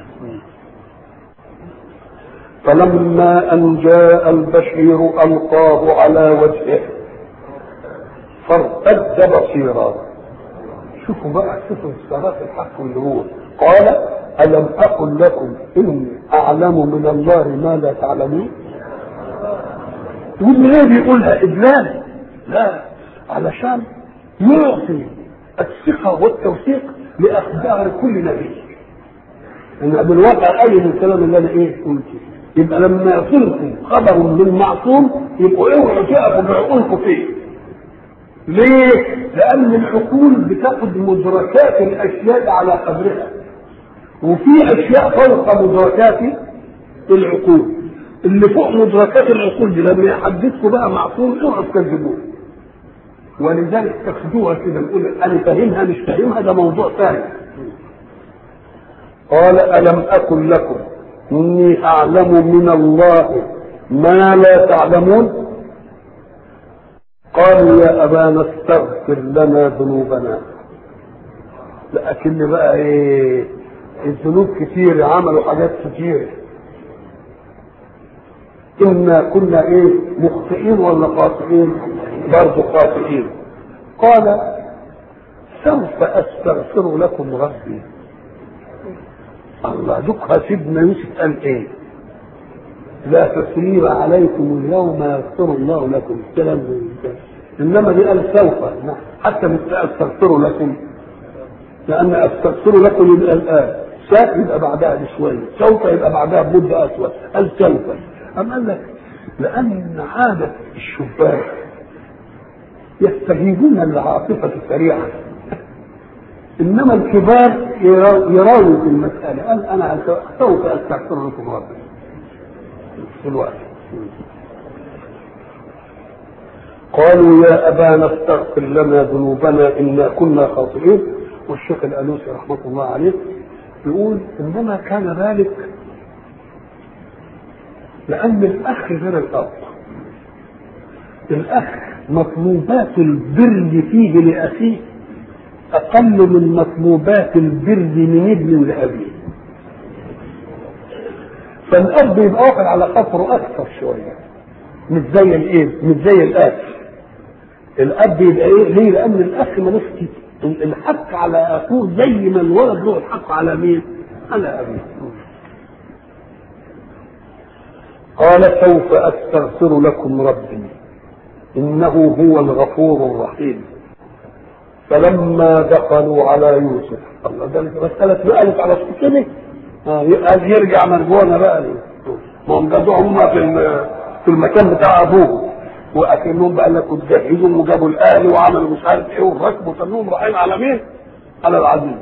فلما ان جاء البشير القاه على وجهه فارتد بصيرا. شوفوا بقى، شوفوا الصراط الحق اللي هو قال ألم أقل لكم إني أعلم من الله ما لا تعلمون. تقول ليه بيقولها إدلال؟ لا، علشان يعطي الثقة والتوثيق لأخبار كل نبي. إن بالواقع أي من الكلام اللي أنا إيه قلته، يبقى لما يصلكم خبر من معصوم يبقوا اوعوا تقفوا بعقولكم فيه. ليه؟ لأن العقول بتاخد مدركات الأشياء على قدرها، وفي أشياء فوق مدركات العقول. اللي فوق مدركات العقول دي لما يحدثكم بقى معصوم اوعوا تكذبوه. ولذلك تاخدوها كده نقول أنا فاهمها مش فاهمها، ده موضوع ثاني. قال ألم أقل لكم إني أعلم من الله ما لا تعلمون. قالوا يا أبانا استغفر لنا ذنوبنا. لكن بقى ايه الذنوب كتير، عملوا حاجات كتير. إنا كنا ايه مخطئين ولا خاطئين؟ برضه خاطئين. قال سوف أستغفر لكم ربي. الله ذكر سيدنا يوسف قال ايه؟ لا تثريب عليكم اليوم يغفر الله لكم. الكلام ده انما دي قال سوف، حتى مش استغفر لكم، لان استغفر لكم يبقى الان، ساء يبقى بعدها بشويه، سوف يبقى بعدها بمده اسود. قال سوف. اما قال لك لان عاده الشباب يستجيبون للعاطفه سريعا، انما الكبار يراوي في المساله. قال انا سوف استغفر لكم ربي في الوقت. قالوا يا أبانا استغفر لنا ذنوبنا إنا كنا خاطئين. والشيخ الألوسي رحمة الله عليه يقول إنما كان ذلك لأن الأخ غير الأب. الأخ مطلوبات البر فيه لأخيه أقل من مطلوبات البر من ابن لأبيه. فالأب يبقى واخد على قطره أكثر شوية، مش زي الإيه؟ مش زي الأخ. الأب يبقى إيه؟ ليه؟ لأن الأخ ملوش الحق على أخوه زي ما الولد له الحق على مين؟ على أبيه. قال سوف أستغفر لكم ربي إنه هو الغفور الرحيم. فلما دخلوا على يوسف، الله ده مسألة نقلت على السكنة، قال يرجع مرجونا بقى ليه؟ ما هم جابوا هم في المكان بتاع أبوه، وأكنهم بقى لكم تجهزوا وجابوا الأهل وعملوا مش عارف إيه وركبوا تنهم رايحين على مين؟ على العزيز.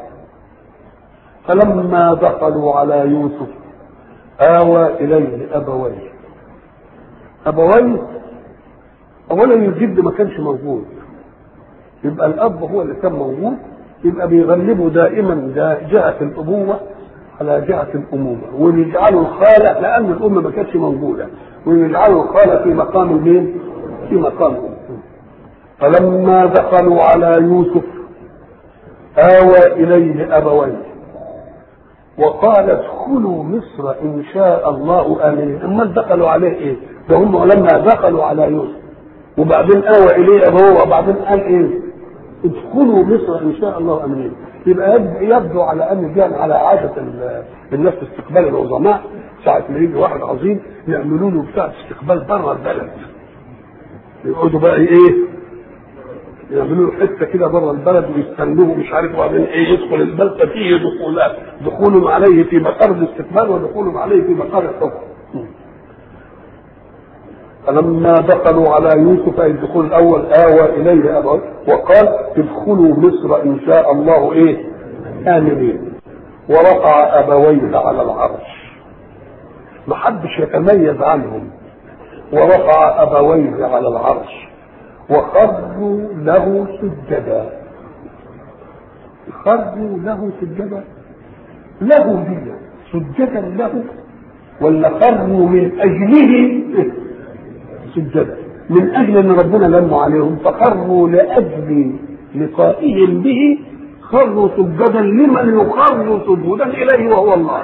فلما دخلوا على يوسف آوى إليه أبويه. أبويه أولا الجد ما كانش موجود، يبقى الأب هو اللي كان موجود، يبقى بيغلبوا دائما جهة الأبوة على جهة الأمومة، ويجعلوا الخالة لأن الأم ما كانتش موجودة، ويجعلوا الخالة في مقام مين؟ في مقام الأم. فلما دخلوا على يوسف آوى إليه أبويه وقال ادخلوا مصر إن شاء الله آمنين. أما دخلوا عليه إيه؟ ده هم لما دخلوا على يوسف وبعدين آوى إليه أبوه وبعدين قال إيه؟ ادخلوا مصر إن شاء الله آمنين. يبقى يبدو على أن كان على عادة الناس في استقبال العظماء، ساعة ما يجي واحد عظيم يعملوا له بتاع استقبال بره البلد، يقعدوا بقى إيه؟ يعملوا له حته كده بره البلد ويستنوه مش عارف وبعدين ايه يدخل البلد فيه دخول عليه في مقر الاستقبال ودخول عليه في مقر الحكم. فلما دخلوا على يوسف اي الدخول الاول آوى اليه ابويه وقال ادخلوا مصر ان شاء الله ايه آمنين. ورفع ابويه على العرش، محدش يتميز عنهم. ورفع ابويه على العرش وخروا له سجدا. خروا له سجدا، له دي سجدا له ولا خروا من اجله سجدا؟ من اجل ان ربنا لم عليهم فخروا لاجل لقائهم به، خروا سجدا لمن يخر سجودا اليه وهو الله.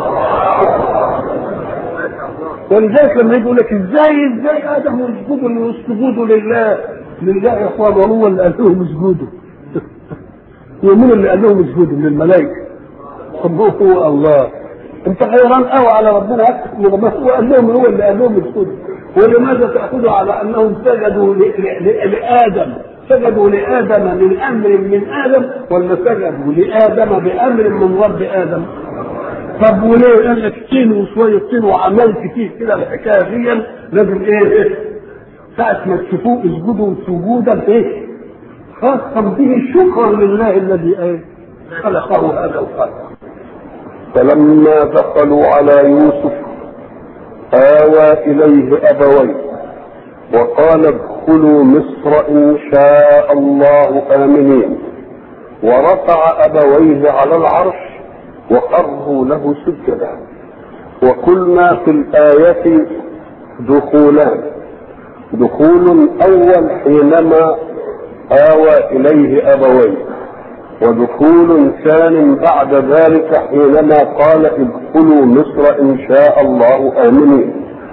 ولذلك لما يقول لك ازاي ادم يسجدوا لله يا اخوان، وهو اللي قال لهم اسجدوا. ومين اللي قال لهم اسجدوا؟ من الملائكه. طب هو الله، انت غيران قوي على ربنا اكثر ما هو قال لهم، هو اللي قال لهم اسجدوا. ولماذا تاخذوا على انهم سجدوا لادم؟ سجدوا لادم من امر من ادم ولا سجدوا لادم بامر من رب ادم؟ طب وليه قال لك طين وشويه طين وعملت فيه كده الحكايه دي؟ لازم ايه؟ ساعه ما تشوفوه اسجدوا سجودا ايه؟ خاصا به شكرا لله الذي ايه؟ خلقه هذا الخلق. فلما دخلوا على يوسف آوى إليه أبويه وقال ادخلوا مصر إن شاء الله آمنين. ورفع أبويه على العرش وخروا له سجدا. وقلنا في الآية دخولان، دخول أول حينما آوى إليه أبويه، ودخول ثان بعد ذلك حينما قال ادخلوا مصر إن شاء الله آمنين.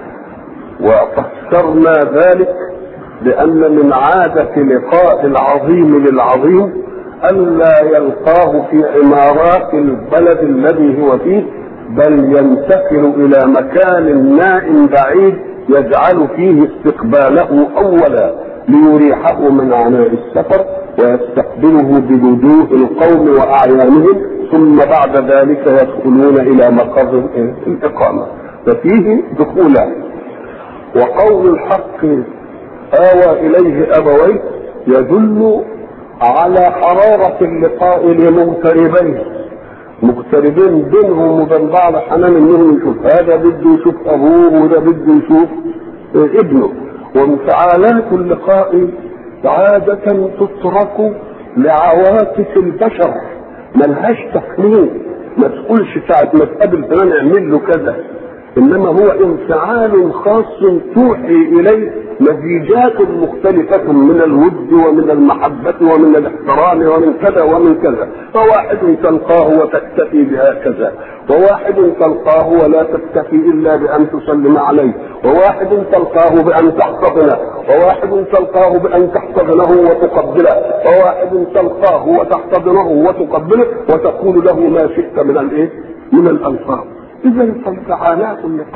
وفسرنا ذلك لأن من عادة لقاء العظيم للعظيم ألا يلقاه في عمارات البلد الذي هو فيه، بل ينتقل إلى مكان نائم بعيد يجعل فيه استقباله أولا ليريحه من عناء السفر ويستقبله بوجوه القوم وأعيانهم، ثم بعد ذلك يدخلون إلى مقر الإقامة. ففيه دخولان. وقول الحق آوى إليه أبويه يدل على حرارة اللقاء لمغتربين، مغتربين بينهم وبين بعض حنان انهم يشوف هذا بده يشوف ابوه وده بده يشوف ابنه. وانفعالات اللقاء عادة تترك لعواطف البشر، ملهاش تقنين. ما تقولش ساعة ما تقابل فلان اعمل له كذا، انما هو انفعال خاص توحي اليه مزيجات مختلفة من الود ومن المحبة ومن الاحترام ومن كذا ومن كذا. فواحد تلقاه وتكتفي بهكذا، وواحد تلقاه ولا تكتفي الا بان تسلم عليه، وواحد تلقاه بان تحتضنه، وواحد تلقاه بان تحتضنه وتقبله، وواحد تلقاه وتحتضنه وتقبله وتقول له ما شئت من الايه؟ من الالفاظ. اذا فانفعالات اللقاء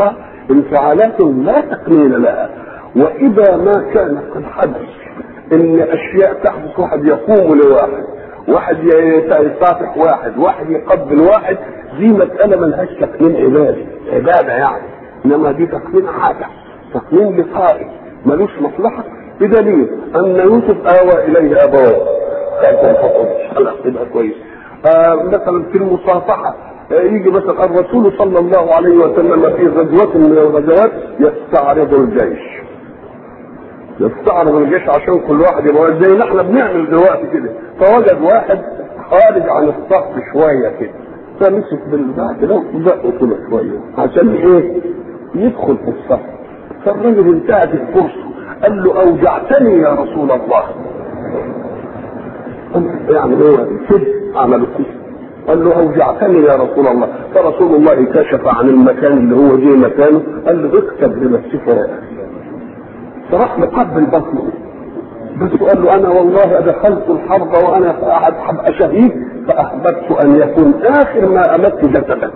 انفعالات لا تقنين لها. واذا ما كان قد حدث ان اشياء تحدث، واحد يقوم لواحد، واحد يصافح واحد، واحد يقبل واحد، دي مسألة ملهاش تقنين عبادة يعني، انما دي تقنين عادة، تقنين لقائي ملوش مصلحة. بدليل ان يوسف اوى اليه ابواه خلاص يبقى كويس. مثلا في المصافحة يجي مثلا الرسول صلى الله عليه وسلم في غزوة من الغزوات يستعرض الجيش عشان كل واحد يبقى زي ما احنا بنعمل دلوقتي كده. فوجد واحد خارج عن الصف شويه كده، فمسك بالبتاع كده وزقه كده شويه عشان ايه؟ يدخل في الصف. فالراجل انتهت الفرصه، قال له اوجعتني يا رسول الله. يعني هو كده عمل كده، قال له اوجعتني يا رسول الله. فرسول الله كشف عن المكان اللي هو جه مكانه، قال له اكتب لنفسك يا اخي. فراح مقبل بطنه، بس قال له انا والله دخلت الحرب وانا هبقى شهيد، فاحببت ان يكون اخر ما امت جسدك.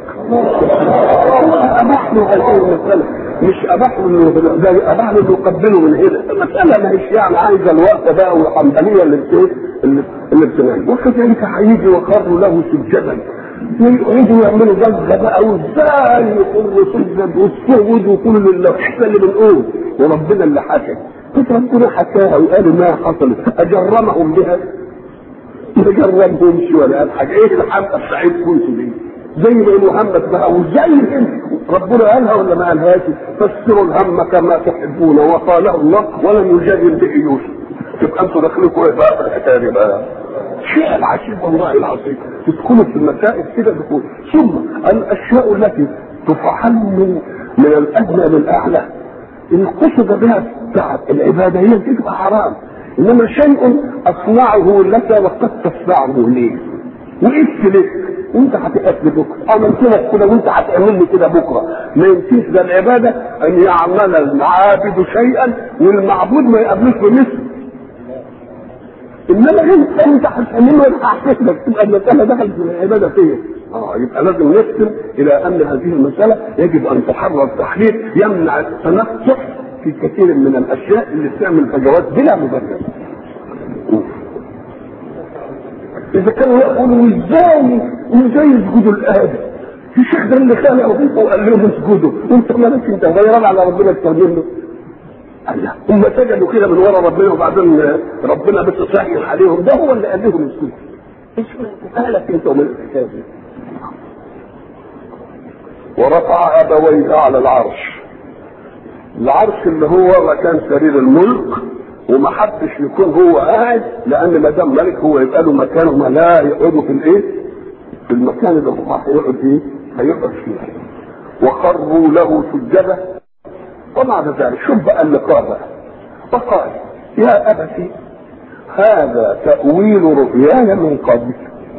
اباح له هذه المساله، مش اباح له انه يقبله من هنا. المساله ما هيش يعني عايزه الوقت بقى والحنبليه اللي بتنام. وكذلك هيجي وقروا له سجدا، يريدوا يعملوا ضجه بقى، وازاي يقولوا سجد والسجود وكل اللي اللي بنقول، وربنا اللي حكى. كنت ربنا حكاها وقالوا ما حصلت، اجرمهم بها؟ ما جرمهمش ولا قال حاجه. ايه الحمقى السعيد كنتوا دي؟ زي ما محمد بقى، وزي ربنا قالها ولا ما قالهاش؟ فسروا الهم كما تحبون وقاله الله ولم يجادل به يوسف. تبقى انتوا داخلكم ايه بقى في الحكايه دي بقى؟ شيء العجيب والله العظيم، تدخلوا في المسائل كده دخول. ثم الاشياء التي تفعل من الادنى للاعلى ان قصد بها العباده هي تبقى حرام، انما شيء اصنعه لك وقد تصنعه لي وقفت لك وانت هتقف لي بكره، عملت لك كده وانت هتعمل لي كده بكره. ما يمكنش ده العباده ان يعمل العابد شيئا والمعبود ما يقابلوش بمثله. انما انت هتعمل له وانا هحكي لك، تبقى المساله دخلت في العباده فيها. يبقى لازم نفهم الى ان هذه المساله يجب ان تحرر تحرير يمنع التنطع في كثير من الاشياء اللي بتعمل فجوات بلا مبرر. اذا كانوا يقولوا ازاي يسجدوا الآب، في شيخ ده اللي خلق وقال لهم اسجدوا، وانت مالك انت غيران على ربنا تكلم له؟ الله، هم سجدوا كده من ورا ربنا وبعدين ربنا بس سهل عليهم، ده هو اللي قال لهم اسجدوا. ايش مالك انت ومن الحكايه دي؟ ورفع ابويه على العرش اللي هو مكان سرير الملك، وما حدش يكون هو قاعد، لان ما دام ملك هو يبقى له مكانه، ما لا يقعدوا في الايه؟ في المكان اللي هو هيقعد فيه هيقعد فيه. وخروا له سجدا. وبعد ذلك شوف بقى اللقاء بقى، فقال يا ابتي هذا تأويل رؤياي من قبل.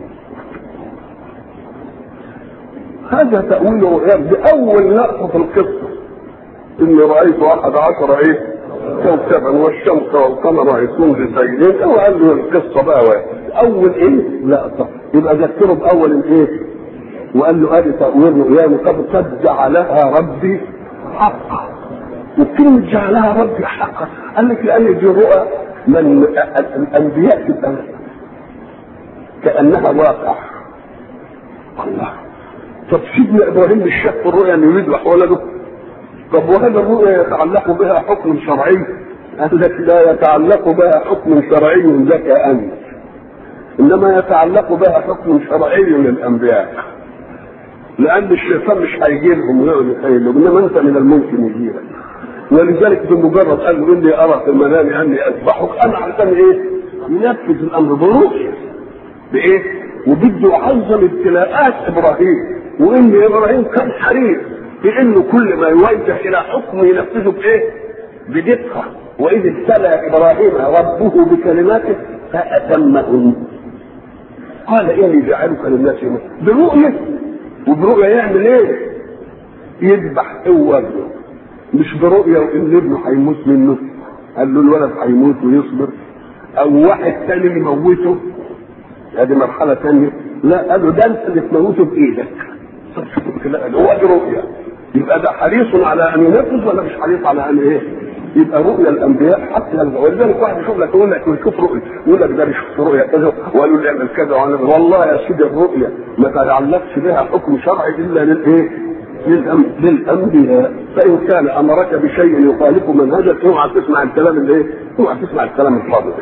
هذا تأويل رؤياي، بأول لقطة في القصة، إني رأيت 11 إيه؟ كوكبا والشمس والقمر رأيتهم بسيدين. هو قال له القصة بقى واحد. أول إيه؟ لقطة، يبقى ذكره بأول الإيه؟ وقال له هذه تأويل رؤياي من قبل قد جعلها ربي حقا. وكلمة جعلها ربي حقا قال لك لأن دي رؤى من الأنبياء في الأمر كأنها واقع. الله، طب سيدنا إبراهيم مش شاف الرؤيا أن يريد ولده؟ طب وهذا الرؤيا يتعلق بها حكم شرعي؟ قال لك لا يتعلق بها حكم شرعي لك أنت، إنما يتعلق بها حكم شرعي للأنبياء، لأن الشيطان مش هيجي لهم ويقعد، إنما أنت من الممكن يجي لك. ولذلك بمجرد قال له اني ارى في المنام اني اذبحك، انا عشان ايه؟ ينفذ الامر بروح بايه؟ وبده يعظم ابتلاءات ابراهيم، وان ابراهيم كان حريص في انه كل ما يوجه الى حكم ينفذه بايه؟ بدقه. واذ ابتلى ابراهيم ربه بكلماته فاتمهن قال اني جعلك للناس برؤيه. وبرؤيه يعمل ايه؟ يذبح هو ابنه، مش برؤية وإن ابنه هيموت منه. قال له الولد هيموت ويصبر، أو واحد ثاني يموته، هذه مرحلة ثانية. لا، قال له ده أنت اللي تموته بإيدك. هو دي رؤية. يبقى يبقى ده حريص على ان ينفذ ولا مش حريص على ان ايه؟ يبقى رؤيا الانبياء حتى ولذلك واحد يشوف لك يقول لك يشوف رؤيا يقول لك ده بيشوف رؤيا كذا وقالوا له اعمل كذا واعمل والله يا سيدي الرؤيا ما تعلقش بها حكم شرعي الا للايه؟ للانبياء. فان كان امرك بشيء يخالف منهجك اوعى تسمع الكلام الايه؟ اوعى تسمع الكلام الفاضل.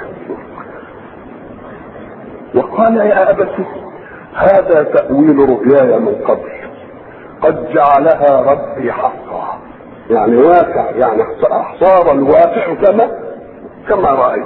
وقال يا ابت هذا تاويل رؤياي من قبل قد جعلها ربي حقا، يعني واقع، يعني صار الواقع كما رأيت.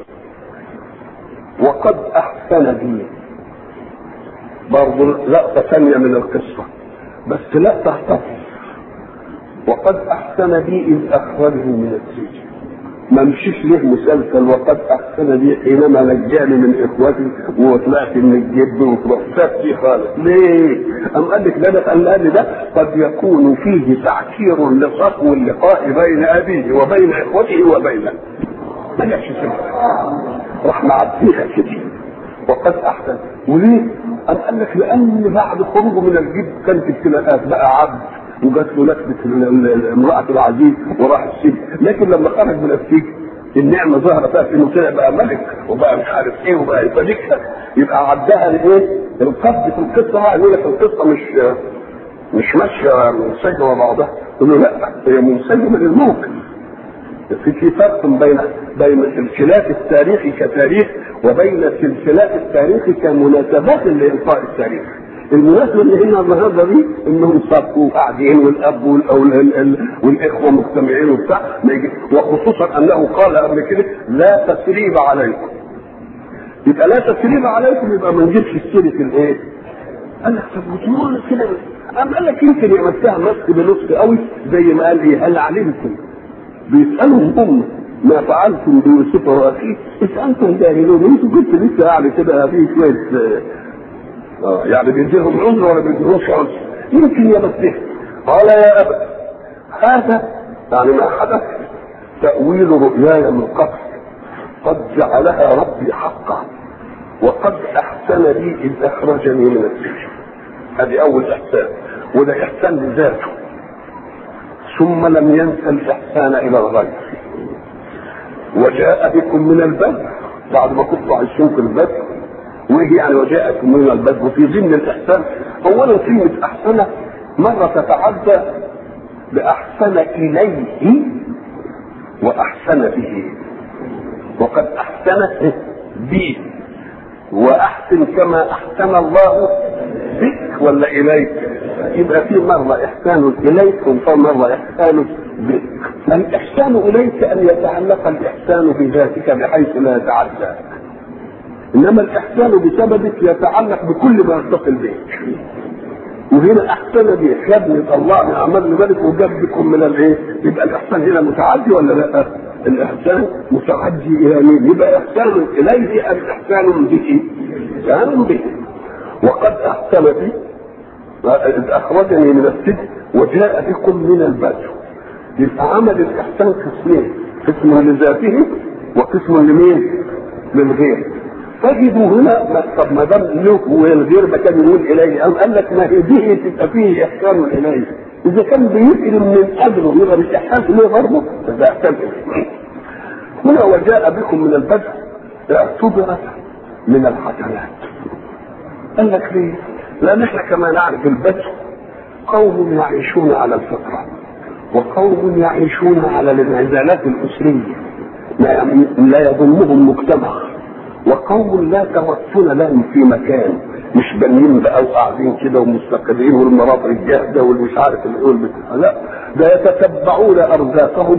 وقد أحسن بي، برضو لقطة ثانية من القصة بس لا تحتفظ. وقد أحسن بي إذ أخرجه من السجن، ما مشيش ليه مسلسل وقد أحسن بي حينما نجاني من إخوتي وطلعت من الجب وترفت فيه خالص. ليه؟ أم قال لك ده قال لي ده قد يكون فيه تعكير لصفو اللقاء بين أبيه وبين إخوته وبينه. ما جاش راح معديها كده وقد أحسن. وليه؟ أم قال لك لأن بعد خروجه من الجب كانت ابتلاءات، بقى عبد وجات له نكبه امراه العزيز وراح السجن، لكن لما خرج من السجن النعمه ظهرت فيها انه طلع بقى ملك وبقى مش عارف ايه وبقى يملكها، يبقى عدها لايه؟ القصد في القصه يقول لك القصه مش ماشيه منسجمه مع بعضها، يقول له لا هي منسجمه للممكن. في فرق بين سلسلات التاريخ كتاريخ وبين سلسلات التاريخ كمناسبات لإلقاء التاريخ. المناسبة اللي هنا النهارده دي انهم صفوا قاعدين والاب والاخوه مجتمعين وبتاع، وخصوصا انه قال قبل كده لا تسريب عليكم. يبقى لا تسريب عليكم يبقى ما نجيبش السيره الايه؟ قال لك طب وتقول كده قال لك يمكن يمسها مسك بنص قوي زي ما قال ايه؟ هل علمتم؟ بيسالهم هم ما فعلتم بيوسف واخيه؟ اسالتم جاهلون، انتوا كنت لسه قاعد كده في شويه يعني بيديهم عذر ولا بيديهمش عذر؟ يمكن يمسه. قال يا ابت هذا يعني ما حدث تأويل رؤياي من قبل قد جعلها ربي حقا وقد احسن بي اذ اخرجني من السجن. هذه اول احسان، وده احسان لذاته. ثم لم ينسى الاحسان الى الغير وجاء بكم من البدر بعد ما كنتوا عايشين في البدر. ويجي يعني وجاءكم من البدر وفي ضمن الاحسان. اولا كلمه احسن مره تتعدى باحسن اليه واحسن به، وقد احسن بي واحسن كما احسن الله بك ولا اليك. يبقى في مره احسان اليك ومره احسان بك. الاحسان اليك ان يتعلق الاحسان بذاتك بحيث لا يتعدى، انما الاحسان بسببك يتعلق بكل ما يتصل بك. وهنا احسن بك يا ابني الله اعمال الملك وجاب بكم من الايه؟ يبقى الاحسان هنا متعدي ولا لا؟ الاحسان متعدي الى مين؟ يبقى احسان اليه ام احسان به؟ احسان به. وقد احسن بي اذ اخرجني من السجن وجاء بكم من البدر. يبقى عمل الاحسان قسمين، قسم لذاته وقسم لمين؟ للغير. تجدوا هنا طب ما دام له والغير ما كان يقول اليه قال لك ما هي دي تبقى فيه احسان اليه. اذا كان بيسال من اجله يبقى مش احسان اليه برضه، ده احسان اليه. هنا وجاء بكم من البدر اعتبرت من الحسنات. قال لك ليه؟ لان احنا كما نعرف البدر قوم يعيشون على الفطره وقوم يعيشون على الانعزالات الاسريه لا يضمهم مجتمع، وقوم لا توسل لهم في مكان، مش بنين بقى وقاعدين كده ومستقرين والمرافق الجاهزه والمش عارف الاول لا، ده يتتبعون ارزاقهم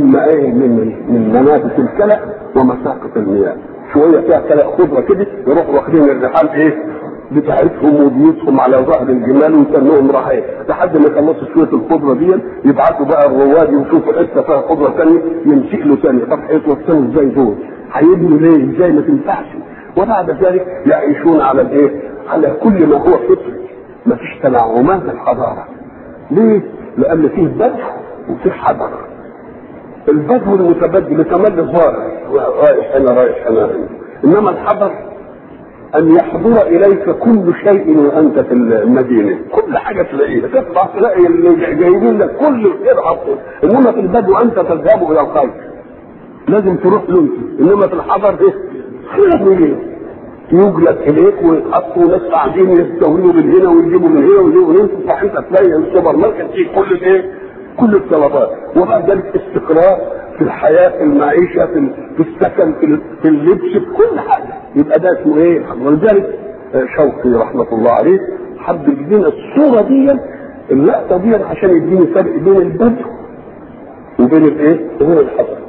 من منابت الكلى ومساقط المياه. شويه فيها كلى خضره كده يروحوا واخدين الرحال ايه بتاعتهم وبيوتهم على ظهر الجمال ويسموهم رحايا لحد ما يخلصوا شويه الخضره دي يبعتوا بقى الرواد يشوفوا حته فيها خضره ثانيه يمسكوا ثانيه. طب هيتوصلوا ازاي دول؟ هيبنوا ليه؟ ازاي ما تنفعش؟ وبعد ذلك يعيشون على الايه؟ على كل ما هو فطري، ما فيش تنعمات الحضاره. ليه؟ لان فيه بدو وفيه حضر. البدو المتبدل يتملي ظاهر رايح هنا رايح هنا، انما الحضر ان يحضر اليك كل شيء وانت في المدينه، كل حاجه تلاقيها، تطلع تلاقي اللي جايبين لك كل الخير حاطين. انما في البدو انت تذهب الى الخير لازم تروح له، انما في الحضر ايه؟ خير يجلب اليك ويتحطوا ناس قاعدين يستوردوا من هنا ويجيبوا من هنا ويجيبوا من هنا، تصبح انت تلاقي السوبر ماركت فيه كل الايه؟ كل الطلبات. وبعد ذلك استقرار في الحياه، في المعيشه، في السكن، في اللبس، في كل حاجه. يبقى ده اسمه ايه؟ ولذلك شوقي رحمه الله عليه حب يدينا الصوره دي، اللقطه دي، عشان يديني فرق بين البدو وبين الايه؟ وبين الحضر.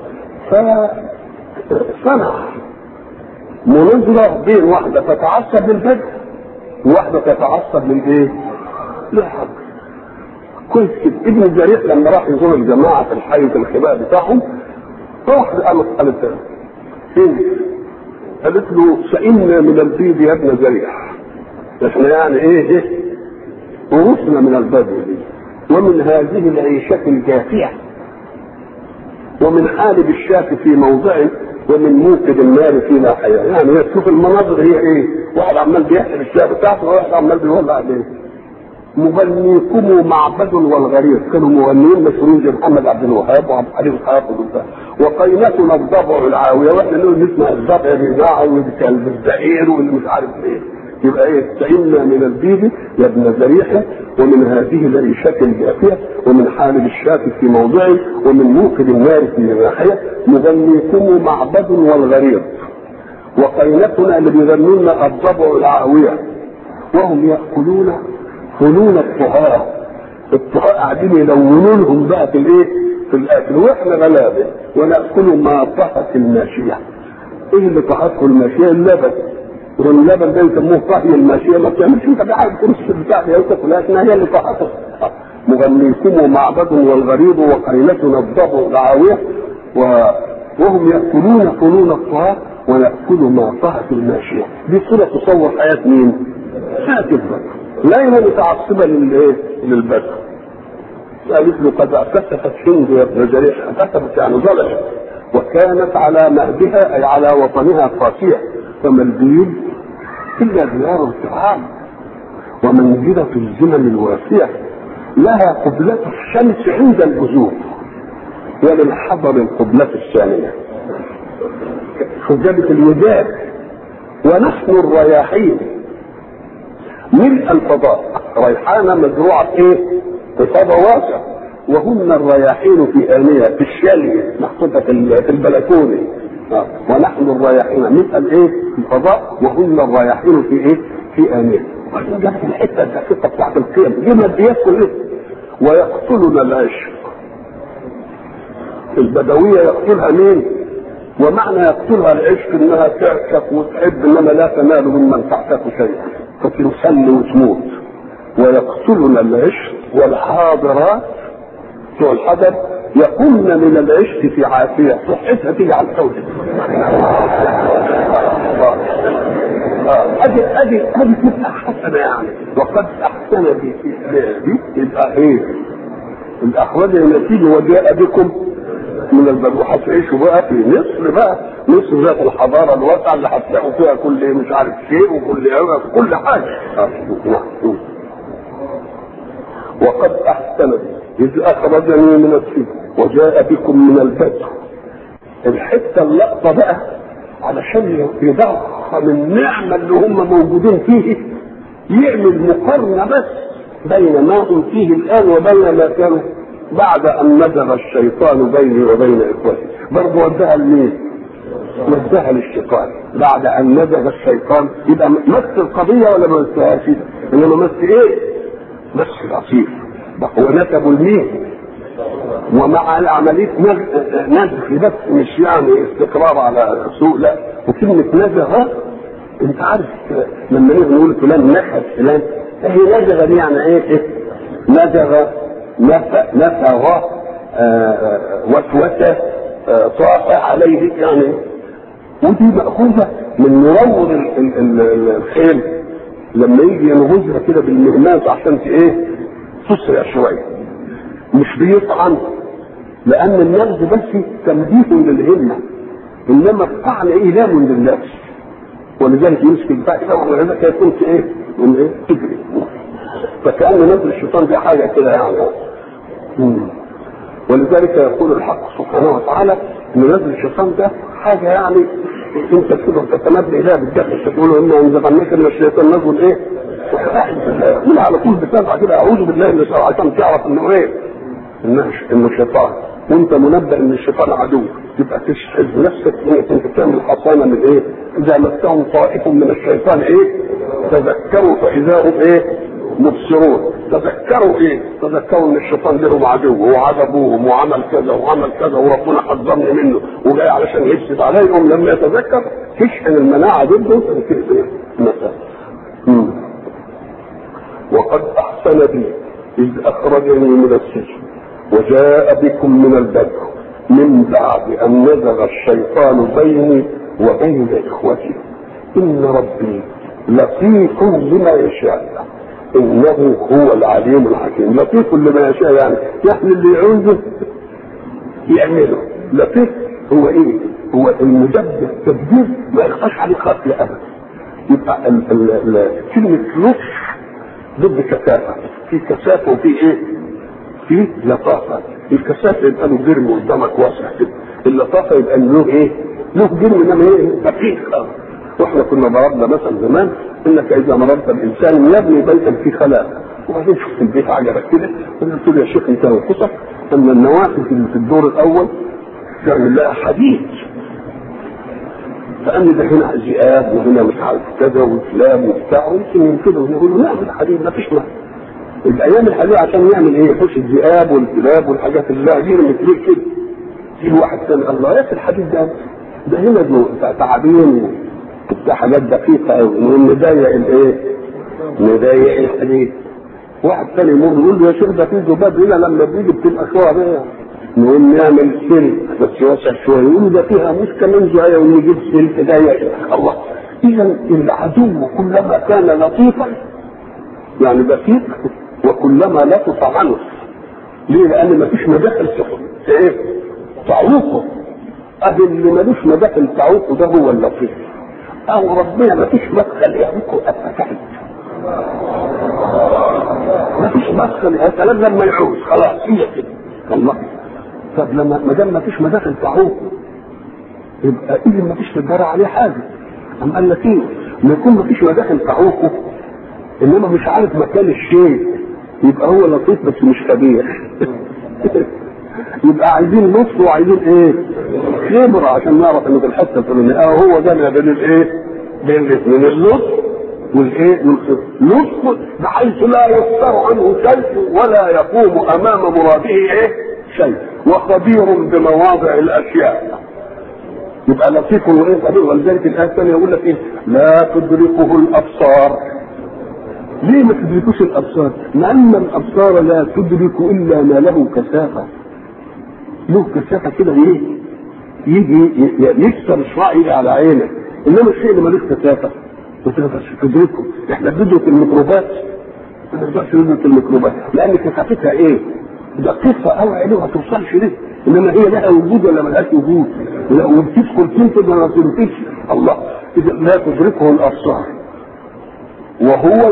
فصنع مناظره بين واحده تتعصب للبدو وواحده تتعصب للايه؟ للحضر. كويس كده. ابن الجريح لما راح يزور الجماعه في الحي في الخباء بتاعهم، راح قالت فين؟ قالت له سئمنا من البيض يا ابن الجريح، احنا يعني ايه ورثنا من البدو دي، ومن هذه العيشه الجافيه، ومن حالب الشاة في موضع، ومن موقد النار فينا حياه. يعني تشوف المناظر هي ايه؟ واحد عمال بيحسب الشاة بتاعته وواحد عمال بيولع عليه. مغنيكم معبد والغرير، كانوا مغنيين مشهورين زي محمد عبد الوهاب وعبد الحليم الحافظ وبتاع. وقينتنا الضبع العاويه، واحنا نقول نسمع الضبع بيزعق والكلب الزعير واللي مش عارف ايه. يبقى ايه؟ سئمنا من البيض يا ابن زريحه، ومن هذه الريشه الجافيه، ومن حالب الشاة في موضعه، ومن موقد النار في ناحيه. مغنيكم معبد والغرير، وقينتنا اللي بيغنون الضبع العاويه، وهم ياكلون فنون الطهاء. الطهاء قاعدين يلونوا لهم بقى في الايه؟ في الاكل، واحنا غلابه وناكل ما طهت الماشيه. ايه اللي طهته الماشيه؟ اللبن. واللبن ده يسموه طهي الماشيه، ما بتعملش انت بقى الكرسي بتاعها ياكل، لكن هي اللي طهته. مغنيكم معبد والغريض، وقيلتنا الضبع العاويه، وهم ياكلون فنون الطهاء وناكل ما طهت الماشيه. دي صوره تصور حياه مين؟ حياه البدو. ليلى متعصبه للبدو. قالت له قد اعتكفت هند يا ابن جريح، اعتكفت يعني ظلمت، وكانت على مهدها اي على وطنها قاسيه، فما البيض الا ديار الطعام ومنزله الزمن الواسيه، لها قبلة الشمس عند البذور، وللحضر القبلة الثانية. فجابت الوداد، ونحن الرياحين ملء الفضاء. ريحانه مزروعه ايه؟ في فضاء واسع، وهن الرياحين في آنية، في الشالية محطوطة في البلكونة. ونحن الرياحين ملء الايه؟ في الفضاء، وهن الرياحين في ايه؟ في آنية. وبعدين جابت الحتة الدقيقة بتاعت القيم دي، ماديات كلها. ويقتلنا العشق. البدوية يقتلها مين؟ ومعنى يقتلها العشق انها تعشق وتحب، انما لا تنال ممن تعشق شيئا، فتنسل وتموت. ويقتلنا العشق، والحاضرات بتوع الحضر يقومن من العشق في عافيه، صحتها تيجي على الزوجه. ادي تبقى حسنه يعني. وقد احسن بي يبقى ايه؟ الاخراج النتيجه وجاء بكم من البدو. هتعيشوا بقى في مصر، بقى مصر ذات الحضاره الواسعه اللي هتلاقوا فيها كل مش عارف شيء وكل كل حاجه. وقد احسن اذ اخرجني من السجن وجاء بكم من البدو. الحته اللقطه بقى علشان يضخم النعمه اللي هم موجودين فيه، يعمل مقارنه بس بين ما هم فيه الان وبين ما كانوا بعد ان نزغ الشيطان بيني وبين اخوتي. برضه ودها لمين؟ ودها للشيطان. بعد ان نزغ الشيطان يبقى مس القضيه ولا ما مسهاش؟ انما مس ايه؟ مس لطيف. هو نسبوا لمين؟ ومع عمليه نزغ بس، مش يعني استقرار على سوء، لا. وكلمه نزغ انت عارف لما نيجي نقول فلان نفذ فلان، هي نزغ دي يعني ايه؟ نزغ نفغ وسوسه طاف عليه يعني. ودي مأخوذة من مروض الخيل لما يجي ينغزها كده بالمغماس عشان ايه؟ تسرع شويه، مش بيطعن، لان النغز بس تنبيه للهمه، انما الطعن ايلام للنفس. ولذلك يمسك الباقي ده وهذا يكون في ايه؟ من ايه؟ تجري. فكأن نزل الشيطان دي حاجه كده يعني. ولذلك يقول الحق سبحانه وتعالى ان نزل الشيطان ده حاجه يعني انت كده تتنبه اليها بالداخل تقول له انه انزغناك من الشيطان نزل ايه؟ من على طول بتنفع كده اعوذ بالله من الشيطان عشان تعرف انه ايه؟ انه شيطان، وانت منبه ان الشيطان عدو، تبقى تشحذ نفسك انك انت تعمل حصانه من ايه؟ اذا مسهم طائف من الشيطان ايه؟ تذكروا فاذا هم ايه؟ مبصرون. تذكروا ايه؟ تذكروا ان الشيطان لهم عدو وعذبوهم وعمل كذا وعمل كذا وربنا حذرني منه وجاي علشان يفسد عليهم. لما يتذكر تشحن المناعه ضده مثلا. وقد احسن بي اذ اخرجني من السجن وجاء بكم من البدر من بعد ان نزغ الشيطان بيني وبين اخوتي ان ربي لطيف لما يشاء انه هو العليم الحكيم. لطيف لما يشاء يعني اللي يعوزه يعمله. لطيف هو ايه؟ هو المدبر تدبير ما يخفاش عليه خط ابدا. يبقى كلمه لطف ضد كثافه، في كثافه وفي ايه؟ في لطافه. الكثافه يبقى له جرم قدامك واسع كده، اللطافه يبقى له ايه؟ له جرم انما ايه؟ دقيق قوي. واحنا كنا ضربنا مثلا زمان انك اذا مررت الانسان يبني بيتا في خلاء وبعدين شفت البيت عجبك كده قلت له يا شيخ انت وقصك ان النوافذ اللي في الدور الاول تعمل لها حديد، فان ده هنا ذئاب وهنا مش عارف كذا وكلاب وبتاع ويمكن من كده ونقول له نعمل حديد ما فيش مانع. الايام الحديد عشان يعمل ايه؟ يحوش الذئاب والكلاب والحاجات اللي لا دي مثل كده. في واحد ثاني الله يا الحديد ده هنا تعابين ده حاجات دقيقه قوي نضايق الايه؟ نضايق الحديد. واحد ثاني يمر يقول له يا شيخ ده في ذباب هنا لما بيجي بتبقى شويه نقول نعمل سلك بس واسع شويه، يقول ده فيها مش كمان شويه ونجيب سلك ضيق. الله. اذا العدو كلما كان لطيفا يعني دقيق وكلما لطف عنه. ليه؟ لان ما فيش مداخل ايه؟ تعوقه. ادي اللي ملوش مداخل تعوقه ده هو اللطيف. او ربنا ما فيش مدخل يعوقه ابدا. ما فيش مدخل يا سلام لما يعوز خلاص هي كده. الله. طب لما ما دام ما فيش مداخل تعوقه يبقى اذا ما فيش تدار عليه حاجه. أم قال لك ايه؟ ما يكون ما فيش مداخل تعوقه انما مش عارف مكان الشيء يبقى هو لطيف بس مش خبير. يبقى عايزين لطف وعايزين ايه؟ خبره عشان نعرف انه في الحته الفلانيه هو ده بين الايه؟ بين الاثنين اللطف والايه؟ لطف بحيث لا يفتر عنه شيء ولا يقوم امام مراده ايه؟ شيء، وخبير بمواضع الاشياء. يبقى لطيف وايه؟ خبير. ولذلك الايه الثانيه يقول لك ايه؟ لا تدركه الابصار. ليه ما تدركوش الابصار؟ لان الابصار لا تدرك الا ما له كثافه. له كثافه كده ايه؟ يجي يكسر الشعاع يجي على عينك، انما الشيء اللي ملوش كثافه ما تقدرش تدركه. احنا بندرك الميكروبات ما نقدرش ندرك الميكروبات لان كثافتها ايه؟ دقيقه قوي عليه ما توصلش ليه، انما هي لها وجود ولا ملهاش وجود؟ لو بتدخل تنتج ولا تنتجش. الله. اذا لا تدركه الابصار وهو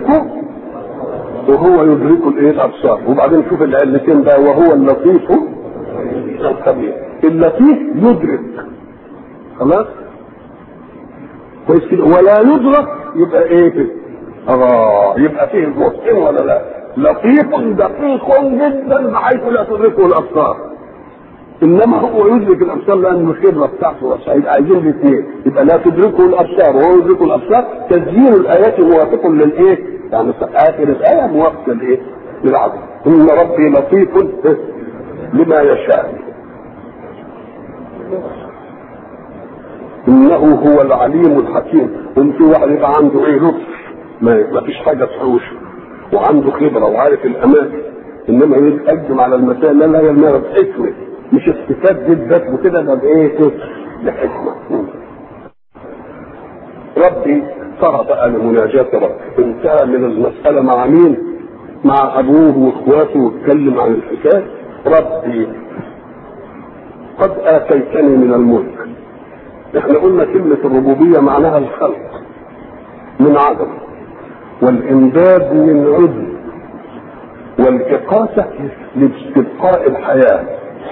يدرك الايه؟ الابصار. وبعدين شوف العلتين بقى وهو اللطيف الخبير. اللطيف يدرك خلاص كويس كده ولا يدرك يبقى ايه؟ يبقى فيه الوصفين ولا لا؟ لطيف دقيق جدا بحيث لا تدركه الابصار انما هو يدرك الابصار لان الخبره بتاعته وسعيد. عايزين الاثنين يبقى لا تدركه الابصار وهو يدرك الابصار. تسجيل الايات موافق للايه؟ يعني اخر الايه موافق للايه؟ للعدل. ان ربي لطيف لما يشاء انه هو العليم الحكيم. وفي واحد يبقى عنده ايه؟ لطف ما فيش حاجه تحوشه وعنده خبره وعارف الاماكن انما يتقدم على المسائل لا هي المرض حكمه مش استفاد جدا وكده. ده بايه؟ ده حكمه. ربي صار بقى لمناجاة رب انتهى من المساله مع مين؟ مع ابوه واخواته واتكلم عن الحكايه. ربي قد اتيتني من الملك احنا قلنا كلمة الربوبية معناها الخلق من عدم، والإمداد من عدم، والإقامة لاستبقاء الحياة،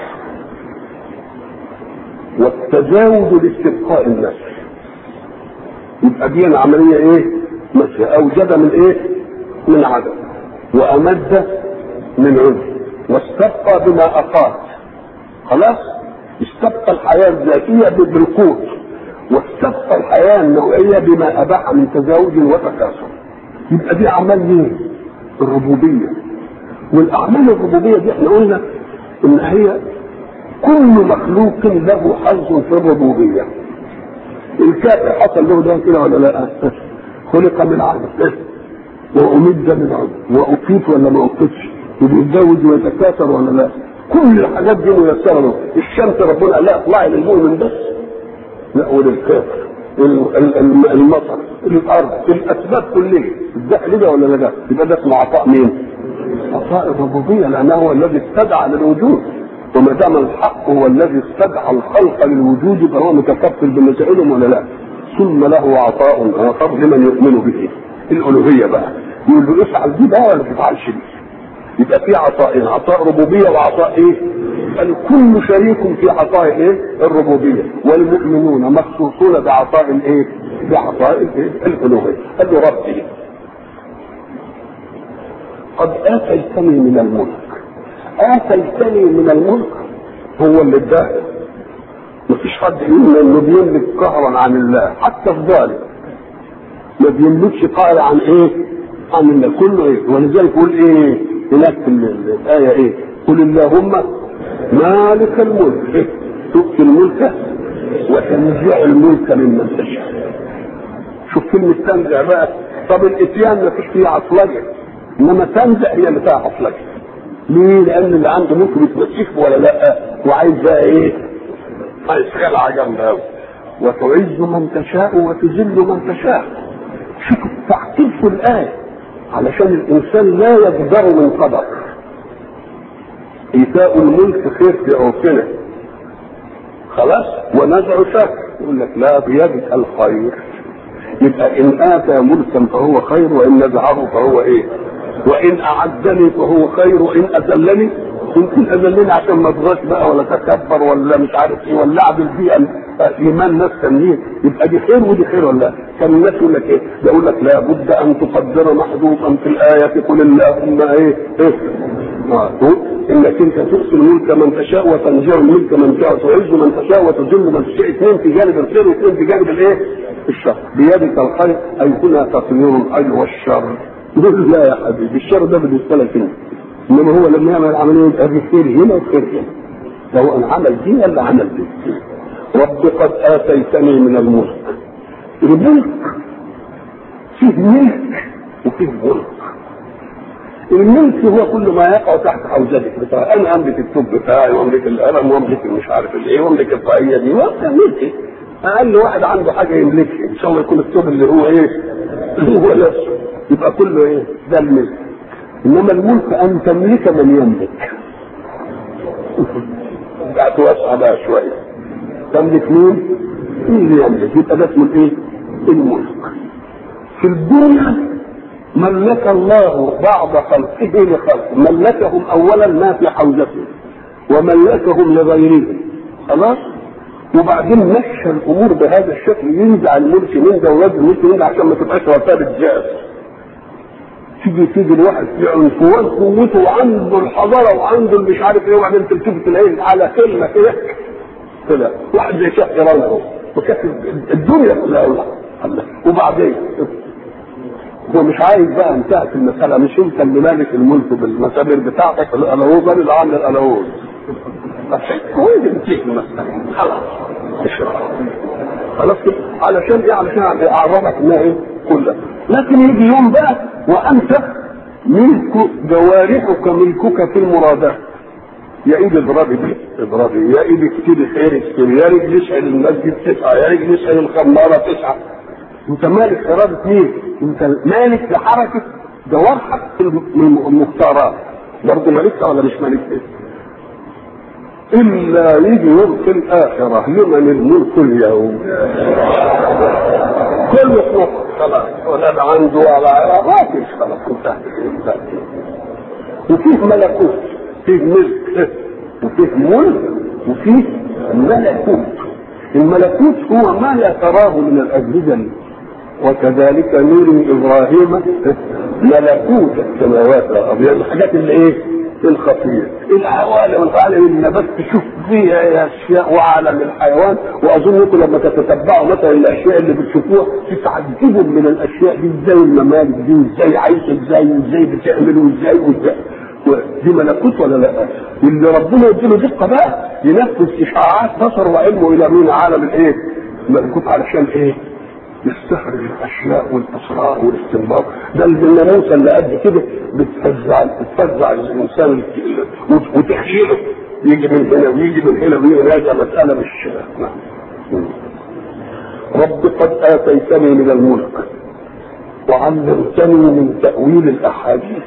والتجاوز لاستبقاء النفس. يبقى دي العملية ايه؟ ماشية. أوجد من ايه؟ من عدم، وأمد من عدم، واستبقى بما أقام. خلاص؟ استبقى الحياة الذاتية بالقوت، واستبقى الحياة النوعية بما أباح من تزاوج وتكاثر. يبقى دي أعمال ايه؟ الربوبية. والأعمال الربوبية دي احنا قلنا إن هي كل مخلوق له حظ في الربوبية. الكافر حصل له ده كده ولا لا؟ خلق من عدم وأمد من عدم، وأقيت ولا ما أقيتش، وبيتزوج ويتكاثر ولا لا؟ كل الحاجات دي ميسرة له. الشمس ربنا لا اطلعي للمؤمن بس، لا وللكافر. المطر، الأرض، الأسباب كلها الدخل ده ولا لا؟ يبقى ده اسمه عطاء مين؟ عطاء الربوبية، لأنه هو الذي استدعى للوجود. وما دام الحق هو الذي استدعى الخلق للوجود فهو متكفل بمسائلهم ولا لا؟ ثم له عطاء آخر لمن يؤمن به، الألوهية بقى. يقول له افعل دي بقى ولا تفعلش دي. يبقى في عطاء، عطاء ربوبية وعطاء ايه؟ الكل شريك في عطاء ايه؟ الربوبية، والمؤمنون مخصوصون بعطاء الايه؟ بعطاء الايه؟ الألوهية. قال له ربي قد آتيتني من الملك. آتيتني من الملك هو اللي اداه. مفيش حد يقول انه بيملك قهرا عن الله، حتى الظالم ما بيملكش قهر عن ايه؟ عن الله. كله ايه؟ ولذلك يقول ايه هناك في الآية ايه؟ قل اللهم مالك الملك تؤتي الملك وتنزع الملك ممن تشاء. شوف كلمة تنزع بقى. طب الاتيان ما فيش فيها عصلجة، انما تنزع هي اللي فيها عصلجة. ليه؟ لان اللي عنده ملك بيتمسك ولا لا، وعايز بقى ايه؟ عايز خلعة جامدة قوي. وتعز من تشاء وتذل من تشاء. شوف تعقيد في الآية علشان الإنسان لا يقدر من قدر. إيتاء الملك خير في عرفنا، خلاص، ونزع شر. يقول لك لا، بيدك الخير. يبقى إن آتى ملكا فهو خير، وإن نزعه فهو إيه؟ وإن أعزني فهو خير، وإن أذلني يمكن أذلني عشان ما أضغطش بقى ولا تكبر ولا مش عارف إيه ولا أعمل فيه إيمان ناس تانيين. يبقى دي خير ودي خير ولا لا؟ كان الناس يقول لك إيه؟ يقول لك لا بد أن تقدر محذوفا في الآية قل اللهم إيه؟ انك انت تؤتي الملك من تشاء وتنزع الملك من تشاء وتعز من تشاء وتذل من تشاء. اثنين في جانب الخير واثنين في جانب الايه؟ الشر. بيدك الخير اي هنا تطهير الخير والشر. يقول لا يا حبيبي الشر ده بالنسبه لك انت، انما هو لما يعمل عمليه يبقى في خير هنا وخير هنا، لو ان عمل دي ولا عمل دي. رب قد اتيتني من الملك. الملك فيه ملك وفيه ملك. الملك هو كل ما يقع تحت حوزتك بتاعي. انا املك التوب بتاعي واملك القلم واملك مش عارف الايه واملك الطاقيه دي ملكي. اقل واحد عنده حاجه يملكها ان شاء الله يكون التوب اللي هو ايه؟ اللي هو نفسه، يبقى كله ايه؟ ده الملك. انما الملك ان تملك من يملك. بقى توسع بقى شويه. تملك مين؟ اللي يملك. يبقى ده اسمه الايه؟ الملك. في الدنيا ملك الله بعض خلقه لخلق، ملكهم اولا ما في حوزتهم وملكهم لغيرهم، خلاص. وبعدين مشى الامور بهذا الشكل، ينزع الملك من ده ويد الملك من ده عشان ما تبقاش رتابه جاز. تيجي الواحد في عنفوان قوته وعنده الحضاره وعنده مش عارف ايه، وبعدين تلتفت العين على كلمه كده طلع واحد زي شيخ ايران اهو وكتب الدنيا كلها. وبعدين هو مش عايز بقى انتهت المسألة، مش انت اللي مالك الملك بالمسابر بتاعتك الألوز اللي عامل الألوز. كويس انتهت المسألة خلاص خلاص كده. علشان ايه؟ علشان اعرفك انها ايه كلها. لكن يجي يوم بقى وانت ملك جوارحك ملكك في المرادات. يا ايدي اضربي دي اضربي، يا ايدي اكتبي خير اكتبي، يا رجل اسعد المسجد تسعى، يا رجل اسعد الخمارة تسعى. انت مالك ارادة مين؟ انت مالك لحركة جوارحك في المختارات. برضه مالكها ولا مش مالكها؟ إلا يجي يوم في الآخرة لمن الملك اليوم. كل يطلق خلاص ولا عنده ولا ما فيش خلاص انتهى. وفيه ملكوت، فيه ملك وفيه ملك وفيه ملكوت. الملكوت هو ما لا تراه من الأجهزة، وكذلك نور إبراهيم ملكوت السماوات والأرض، الحاجات اللي ايه الخفية، العوالم والعالم اللي بس تشوف فيها اشياء وعالم الحيوان. واظن انتم لما تتتبعوا مثلا الاشياء اللي بتشوفوها تتعجبوا من الاشياء دي، ازاي الممالك دي وازاي عايشه ازاي بتعمل وازاي دي ملكوت ولا لا؟ اللي ربنا يديله دقه بقى ينفذ اشعاعات بصر وعلمه الى مين؟ عالم الايه؟ ملكوت. علشان ايه؟ يستخرج الاشياء والاسرار والاستنباط. ده الناموسه اللي قد كده بتفزع الانسان وتخيله يجي من هنا ويجي من هنا ويجي من هنا. مساله مش رب قد اتيتني من الملك وعلمتني من تاويل الاحاديث،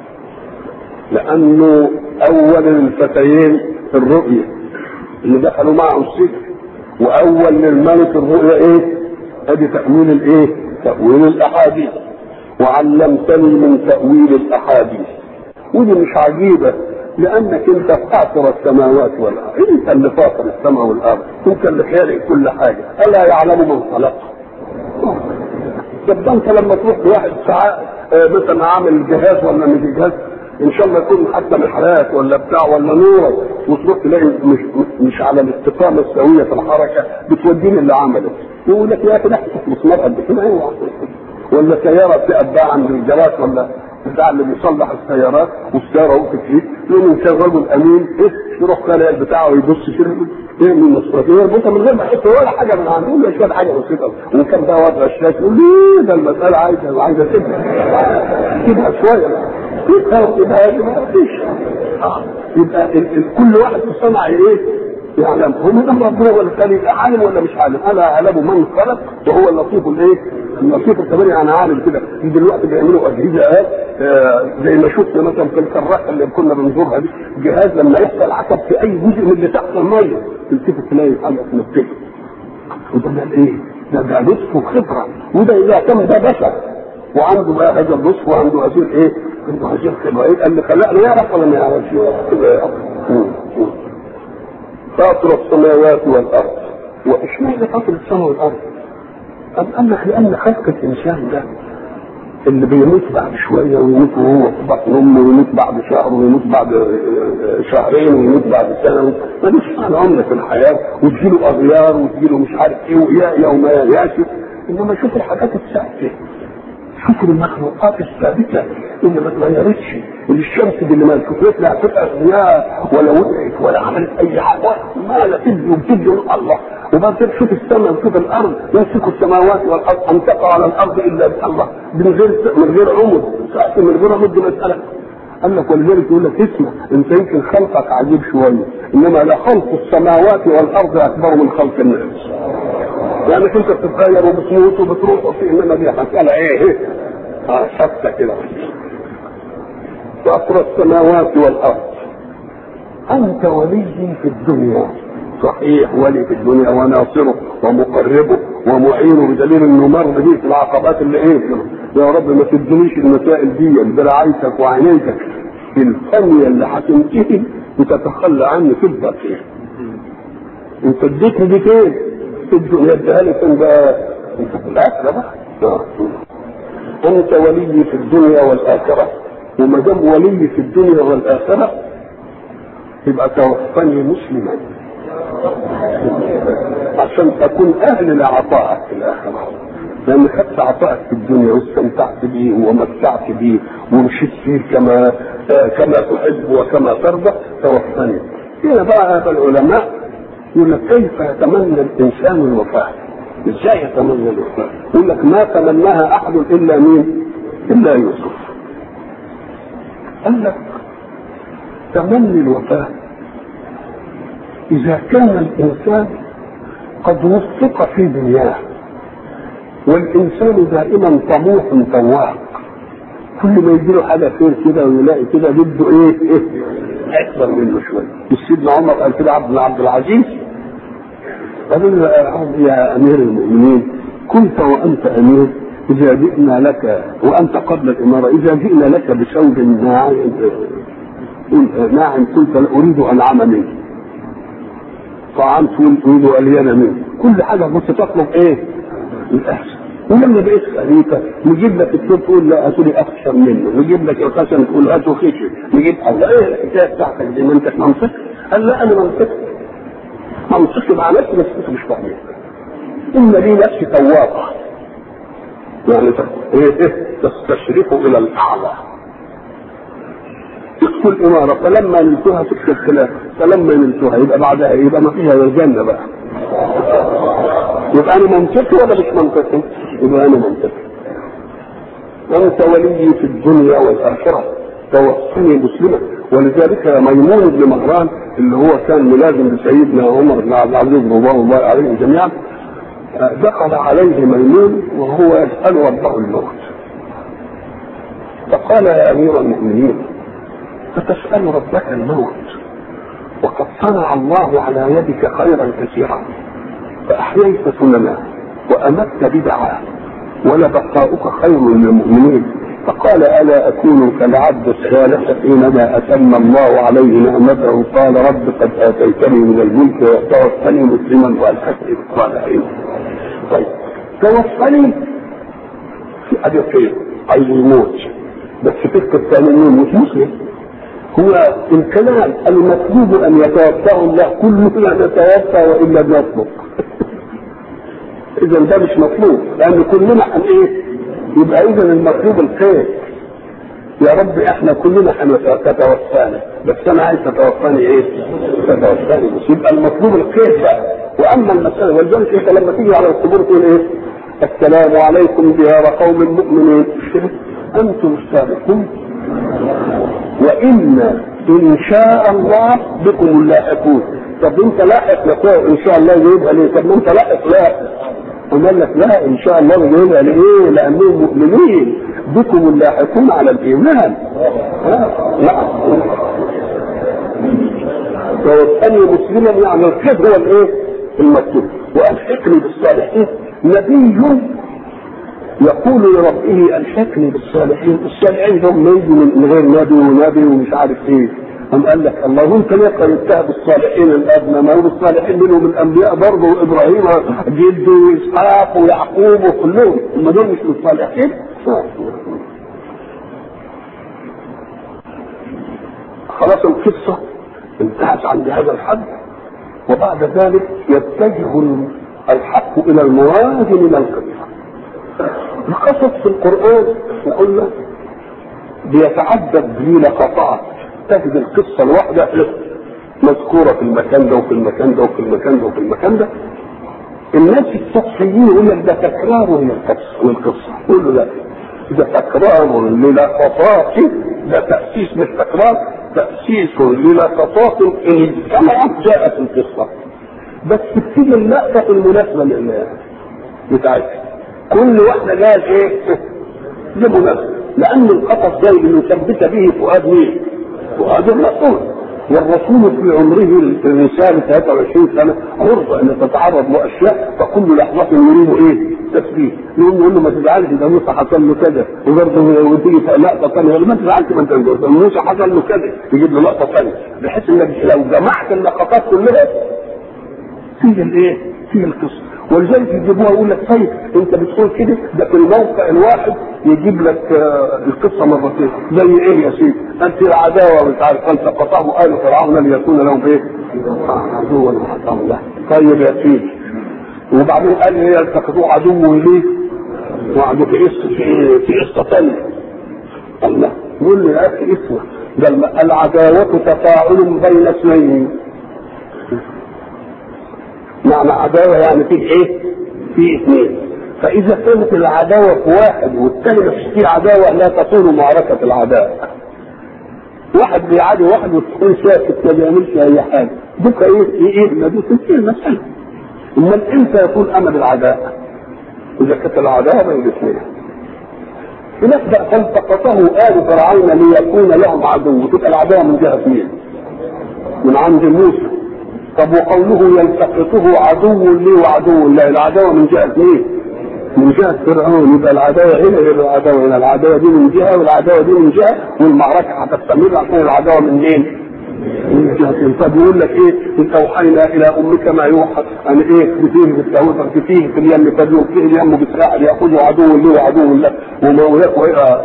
لانه اول الفتيين الرؤيه اللي دخلوا معه السجن، واول للملك الرؤيه ايه؟ ادي تأويل الايه؟ تأويل الاحاديث. وعلمتني من تأويل الاحاديث. ودي مش عجيبة، لانك انت فاطر السماوات والارض، انت اللي فاطر السماء والارض، انت اللي خالق كل حاجة. الا يعلم من خلق؟ ده انت لما تروح لواحد ساعات مثلا عامل جهاز ولا مش جهاز، ان شاء الله يكون حتى محرات ولا بتاع ولا نور، وتروح تلاقي مش على الاستقامه السويه في الحركه، بتوديني اللي عمله. يقول لك يا اخي ده مسمار قد كده ايوه، ولا سياره تقبع عند الجراج ولا بتاع اللي بيصلح السيارات، والسياره وقفت فيه يقوم يشغل الامين يروح خالق البتاع ويبص كده ايه من المصرفيه يربطها من غير ما يحط ولا حاجه من عنده، يقول له شويه حاجه بسيطه. وان كان ده وضع الشاشه يقول لي ده المساله عايزه تبقى شويه يبقى فيش. يبقى كل واحد في الصنعة ايه يعلم هو من ربنا ولا الثاني عالم ولا مش عالم. انا اعلم من خلق وهو اللطيف الايه؟ اللطيف الخبير. انا عالم كده. دلوقتي بيعملوا اجهزه زي ما شفنا مثلا في الكراكه اللي كنا بنزورها دي، جهاز لما يحصل عطب في اي جزء من اللي تحت الميه تلتفت تلاقي حاجه تنفذ. وده ايه؟ ده لطف وخبره. وده اذا كان ده بشر وعنده بقى هذا اللطف وعنده هذه الايه؟ عنده هذه الخبره. ايه اللي خلقنا يعرف ولا ما يعرفش؟ فاطر السماوات والارض. واشمعنى فاطر السماء والارض؟ قال لك لان خلق الانسان ده اللي بيموت بعد شويه ويموت وهو في بطن امه ويموت بعد شهر ويموت بعد شهرين ويموت بعد سنه، ملوش معنى عمر في الحياه، وتجيله اغيار وتجيله مش عارف ايه ويا وما ياسف. انما شوف الحاجات الثابته، شوف المخلوقات الثابته اللي ما اتغيرتش، اللي الشمس دي اللي ما شفتش لا تبقى ضياء ولا وقعت ولا عملت اي حاجه، ما لا تبدي الله. وبعد كده شوف السماء وشوف الارض، يمسك السماوات والارض ان تقع على الارض الا بالله من غير عمد، من غير عمد. مساله قال لك ولذلك يقول لك اسمع انت يمكن خلقك عجيب شويه، انما لخلق السماوات والارض اكبر من خلق الناس. لانك انت بتتغير وبتموت وبتروح في، انما دي مساله ايه؟ ثابته كده. فاطر السماوات والارض انت ولي في الدنيا. صحيح ولي في الدنيا وناصره ومقربه ومعينه، بدليل انه مر بيه في العقبات اللي ايه؟ يا رب ما تدنيش المسائل دي برعايتك وعنايتك في الثانيه اللي هتنتهي وتتخلى عني في الباقيه. انت اديتني دي فين؟ في الدنيا اديها لي فين بقى؟ انت في الاخره بقى. انت ولي في الدنيا والاخره، وما دام ولي في الدنيا والاخره يبقى توفني مسلما عشان تكون اهل لعطائك في الاخره. لان خدت عطائك في الدنيا واستمتعت بيه ومتعت بيه ومشيت فيه كما تحب وكما ترضى، توفني. هنا بقى العلماء يقول لك كيف يتمنى الانسان الوفاه؟ ازاي يتمنى الوفاه؟ يقول لك ما تمناها احد الا مين؟ الا يوسف. قال لك تمني الوفاه اذا كان الانسان قد وفق في دنياه، والانسان دائما طموح تواق، كل ما يجي له حاجه خير كده ويلاقي كده بده ايه اكبر منه شويه. سيدنا عمر قال كده عبد العزيز قال له يا امير المؤمنين كنت وانت امير اذا جئنا لك وانت قبل الاماره اذا جئنا لك بثوب ناعم كنت اريد انعم منه، طعام اريد الين منه، كل حاجه كنت تطلب ايه؟ الاحسن. ولما بقيت خليفه نجيب لك الثوب تقول لا هاتوا اخشن منه، نجيب لك الخشن تقول هاتوا خشن، نجيب الله ايه الحكايه بتاعتك دي؟ ما انت منطق؟ قال لا انا منطقي مع نفسي بس انت مش فاهمين. ان لي نفسي توابه يعني تستشرف الى الاعلى. تدخل الاماره فلما نلتها تدخل خلافه، فلما نلتها يبقى بعدها يبقى ما فيها الجنه بقى. يبقى انا منطقي ولا مش منطقي؟ يبقى انا منطقي. وانت ولي في الدنيا والاخره توفني مسلما. ولذلك ميمون بن مهران اللي هو كان ملازم لسيدنا عمر بن عبد العزيز رضوان الله عليهم جميعا دخل عليه ميمون وهو يسأل ربه الموت، فقال يا أمير المؤمنين فتسأل ربك الموت وقد صنع الله على يدك خيرا كثيرا فأحييت سننا وأمت بدعا ولبقاؤك خير للمؤمنين. فقال ألا أكون كالعبد الصالح حينما أتم الله عليه نعمته قال رب قد آتيتني من الملك وتوفني مسلما وألحقني بالصالحين. طيب توفني في أبي خير عايز يموت بس فكر الثاني انه مش مسلم. هو الكلام المطلوب ان يتوفاه الله كله لا يتوفى والا بيطلق. اذا ده مش مطلوب لان كلنا ايه؟ يبقى اذا المطلوب الخير. يا رب احنا كلنا تتوفانا بس انا عايز تتوفاني ايه؟ تتوفاني بس يبقى المطلوب الخير بقى. واما المساله ولذلك انت لما تيجي على القبور تقول ايه؟ السلام عليكم ديار قوم مؤمنين انتم السابقون وان ان شاء الله بكم اللاحقون. طب انت لاحق يقول ان شاء الله يجيبها ليه؟ طب ما انت لاحق لا قال لك لا ان شاء الله يجيبها ليه؟ لانهم مؤمنين بكم اللاحقون على الايمان. لا توفني مسلما يعني الخير هو الايه؟ المكتوب. والحقني بالصالحين. نبي يقول لربه الحقني بالصالحين. الصالحين هم من غير نبي ونبي ومش عارف ايه. هم قال لك الله انت ليه قيدتها بالصالحين الادنى؟ ما هو الصالحين منهم الانبياء برضه وابراهيم جده واسحاق ويعقوب وكلهم هم دول مش من الصالحين. خلاص القصه انتهت عند هذا الحد. وبعد ذلك يتجه الحق الى المراد من القصه. القصص في القران وقلنا بيتعدد بلقطات. تجد القصه الواحده مذكوره في المكان ده وفي المكان ده وفي المكان ده وفي المكان ده. الناس السطحيين يقول لك ده تكرار للقصه. يقول له لا ده تكرار للقطات، ده تاسيس مش تكرار، تاسيس للقطات كما جاءت القصه بس بتيجي اللقطه المناسبه بتاعتها. كل واحده جايه ايه؟ لمناسبه لان القصص جاي ليثبت به فؤاد مين؟ فؤاد الرسول. والرسول في عمره الرسالة 23 سنة عرض ان تتعرض لاشياء فكل لحظة يريد ايه؟ تثبيت. يقول له ما تزعلش ده موسى حصل له كذا وبرضه وتيجي لقطة ثانية ما تزعلش ما انت موسى حصل له كذا يجيب له لقطة ثانية بحيث انك لو جمعت اللقطات كلها فيه الايه؟ فيه القصة. ولذلك يجيبوها يقول لك طيب انت بتقول كده ده في الموقع الواحد يجيب لك القصه مرتين زي ايه يا سيدي؟ انت العداوه مش عارف انت قطعه ال فرعون ليكون لهم ايه؟ عدوا وحطام له. طيب يا سيدي وبعدين قال لي يلتقطوه عدو ليه؟ وعدو في قصه ثانيه. الله يقول لي يا اخي اسمع ده العداوه تفاعل بين اثنين. معنى عداوة يعني فيه ايه؟ فيه اثنين. فاذا كانت العداوة في واحد والثاني مش فيه عداوة لا تطول معركة العداء. واحد بيعادي واحد والثاني ساكت ما بيعملش اي حاجة. بكى ايه ما دي تنتهي المسألة. امال امتى يكون امل العداء؟ اذا كانت العداوة بين الاثنين. هناك بقى فالتقطه آل فرعون ليكون لهم عدو، تبقى العداوة من جهة مين؟ من عند موسى. طب وقوله يلتقطه عدو لي وعدو الله، العداوة من جهة مين؟ من جهة فرعون. يبقى العداوة هنا غير العداوة هنا، العداوة دي من جهة والعداوة دي من جهة، والمعركة هتستمر عشان العداوة من مين؟ من جهة. طب يقول لك ايه؟ إذ أوحينا إلى أمك ما يوحى أن ايه؟ اخذفيه بالتاويل فاخذفيه في اليم فليلقيه اليم بالساحل يأخذه عدو لي وعدو له ومولاه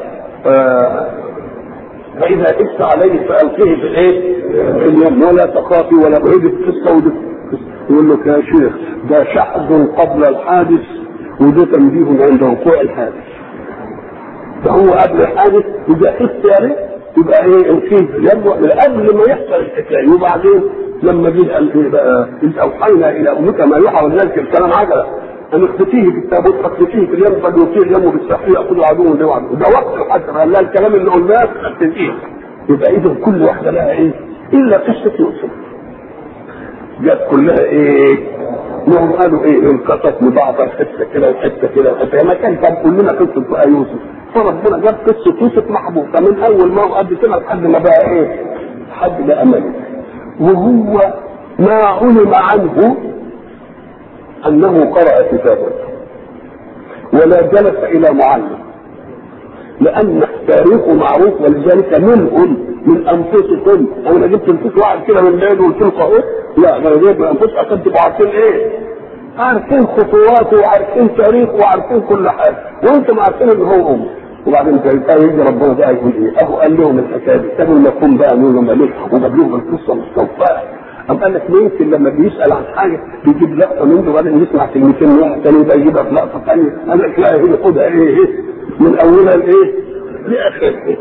فإذا إبت عليه فألقيه في الايه؟ في اليم ولا تخافي ولا بعيد في الصوت. يقول لك يا شيخ ده شحذ قبل الحادث وده تنبيه عند وقوع الحادث. فهو قبل الحادث إذا إبت يبقى ايه؟ الخيل في اليم من قبل ما يحصل الحكايه. وبعدين لما جه قال ايه بقى؟ إذ أوحينا إلى أمك ما يوحى ولذلك الكلام عجله أن اختفيه بالتابوت فاختفيه في اليم فليلقيه اليم بالساحل يأخذ عدو لي وعدو. ده وقت حتى قال لها الكلام اللي قلناه اختفيه. يبقى إذا كل واحدة لها إيه؟ إلا قصة يوسف. جت كلها إيه؟ انهم قالوا ايه؟ انقطت لبعض حته كده وحته كده وحته ما كان كلنا قصه بقى يوسف. فربنا جاب قصه يوسف محبوسه من اول ما هو قد كده لحد ما بقى ايه؟ لحد بقى ملك. وهو ما علم عنه انه قرأ كتابا ولا جلس الى معلم، لان تاريخه معروف ولذلك منهم من انفسكم. انا جبت نفوس واحد كده من بعيد وقلت لكم ايه؟ لا ده جايب من انفسكم عشان تبقوا عارفين ايه؟ عارفين خطواته وعارفين تاريخه وعارفين كل حاجه، وانتم عارفين ان هو امه. وبعدين يجي ربنا بقى يقول ايه؟ اهو قال لهم الحكايه دي، سابوا لكم بقى نقول لهم ليه؟ وجاب لهم القصه مستوفاه. أم قال لك يمكن لما بيسال عن حاجه بيجيب لقطه منه وبعدين يسمع كلمتين من واحد ثاني يبقى يجيبها في لقطه ثانيه. قال لك لا هي خدها ايه؟ من اولها لايه؟ لاخرها.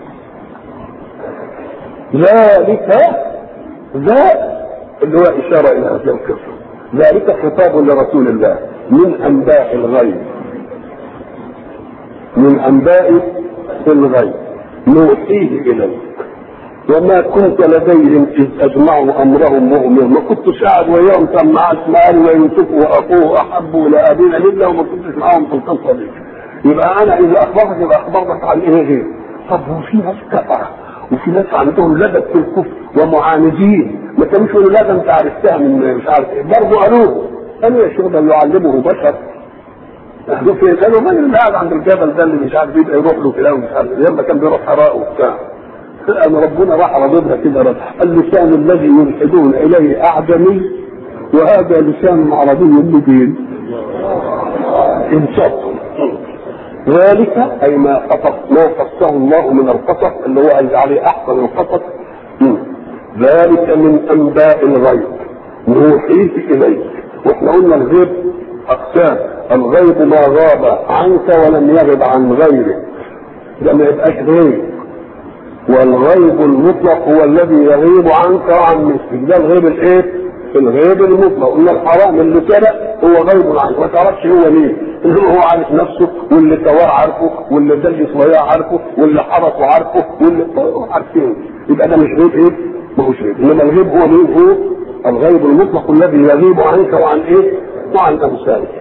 ذلك ذا اللي هو اشاره الى هذه القصه. ذلك خطاب لرسول الله من انباء الغيب، من انباء الغيب نوحيه اليك وما كنت لديهم اذ اجمعوا امرهم وهم ما كنتش قاعد وياهم كان مع اسماعيل ويوسف واخوه احبوا الى ابينا لله وما كنتش معاهم في القصه دي. يبقى انا اذا اخبرتك يبقى اخبرتك عن ايه غير؟ طب وفي ناس كفره وفي ناس عندهم لدى في الكفر ومعاندين ما كانوش يقولوا لا ده انت عرفتها من مش عارف ايه، برضه قالوه قالوا يا شيخ ده اللي يعلمه بشر. قالوا من اللي قاعد عند الجبل ده اللي مش عارف يبقى يروح له كده ومش عارف لما كان بيروح حراء وبتاع. أن ربنا راح رضبها كده اللسان الذي يلحدون اليه اعجمي وهذا لسان عربي مبين. انصتوا ذلك اي ما قصه الله من القصص اللي هو قال عليه احسن القصص. ذلك من انباء الغيب نوحيه اليك. واحنا قلنا الغيب اقسام، الغيب ما غاب عنك ولم يغب عن غيرك ده ما يبقاش غيب، والغيب المطلق هو الذي يغيب عنك وعن مثلك ده الغيب الايه؟ الغيب المطلق. قلنا الحرام اللي سرق هو غيب عنك ما تعرفش هو مين، انما هو عارف نفسه واللي تواه عارفه واللي دلس وياه عارفه واللي حرسه عارفه واللي عارفينه. يبقى ده مش غيب ايه؟ ما هوش غيب. انما الغيب هو مين؟ هو الغيب المطلق الذي يغيب عنك وعن ايه؟ وعن امثالك.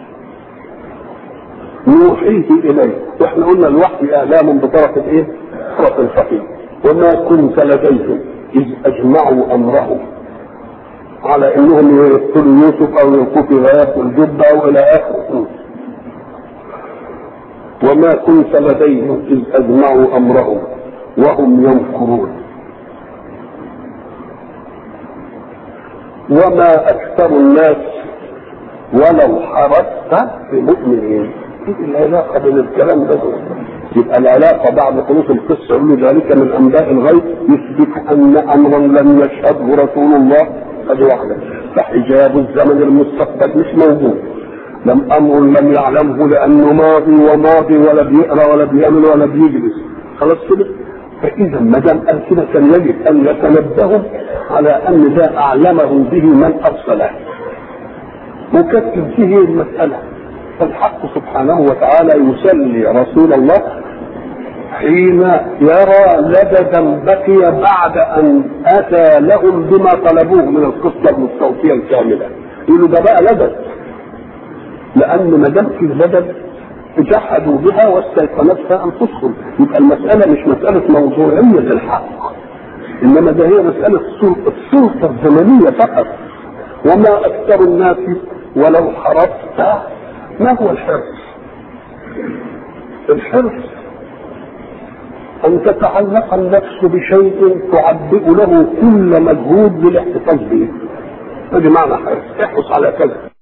نوحيه اليه. واحنا قلنا الوحي اعلام بطرف الايه؟ طرف الفقيه. وما كنت لديهم اذ اجمعوا امرهم على انهم يقتلوا يوسف او يلقوا في غياب الجبه او الى اخره. وما كنت لديهم اذ اجمعوا امرهم وهم يمكرون. وما اكثر الناس ولو حرصت بمؤمنين. ايه العلاقه بين الكلام ده؟ يبقى العلاقه بعد خلوص القصه يقول ذلك من انباء الغيب يثبت ان امرا لم يشهده رسول الله قد وحده، فحجاب الزمن المستقبل مش موجود. امر لم يعلمه لانه ماضي وماضي ولا بيقرا ولا بيعمل ولا بيجلس خلاص كده. فاذا ما دام قال كده كان يجب ان يتنبهوا على ان ده اعلمهم به من ارسله وكتب فيه المساله. فالحق سبحانه وتعالى يسلي رسول الله حين يرى لددا بقي بعد ان اتى لهم بما طلبوه من القصه المستوفيه الكامله. يقولوا ده بقى لدد، لان ما دام في لدد جحدوا بها واستيقنتها انفسهم. يبقى المساله مش مساله موضوعيه الحق، انما ده هي مساله السلطه الزمنيه فقط. وما اكثر الناس ولو حرصت. ما هو الحرص؟ الحرص ان تتعلق النفس بشيء تعبئ له كل مجهود للاحتفاظ به. هذا معنى حرص. احرص على كذا.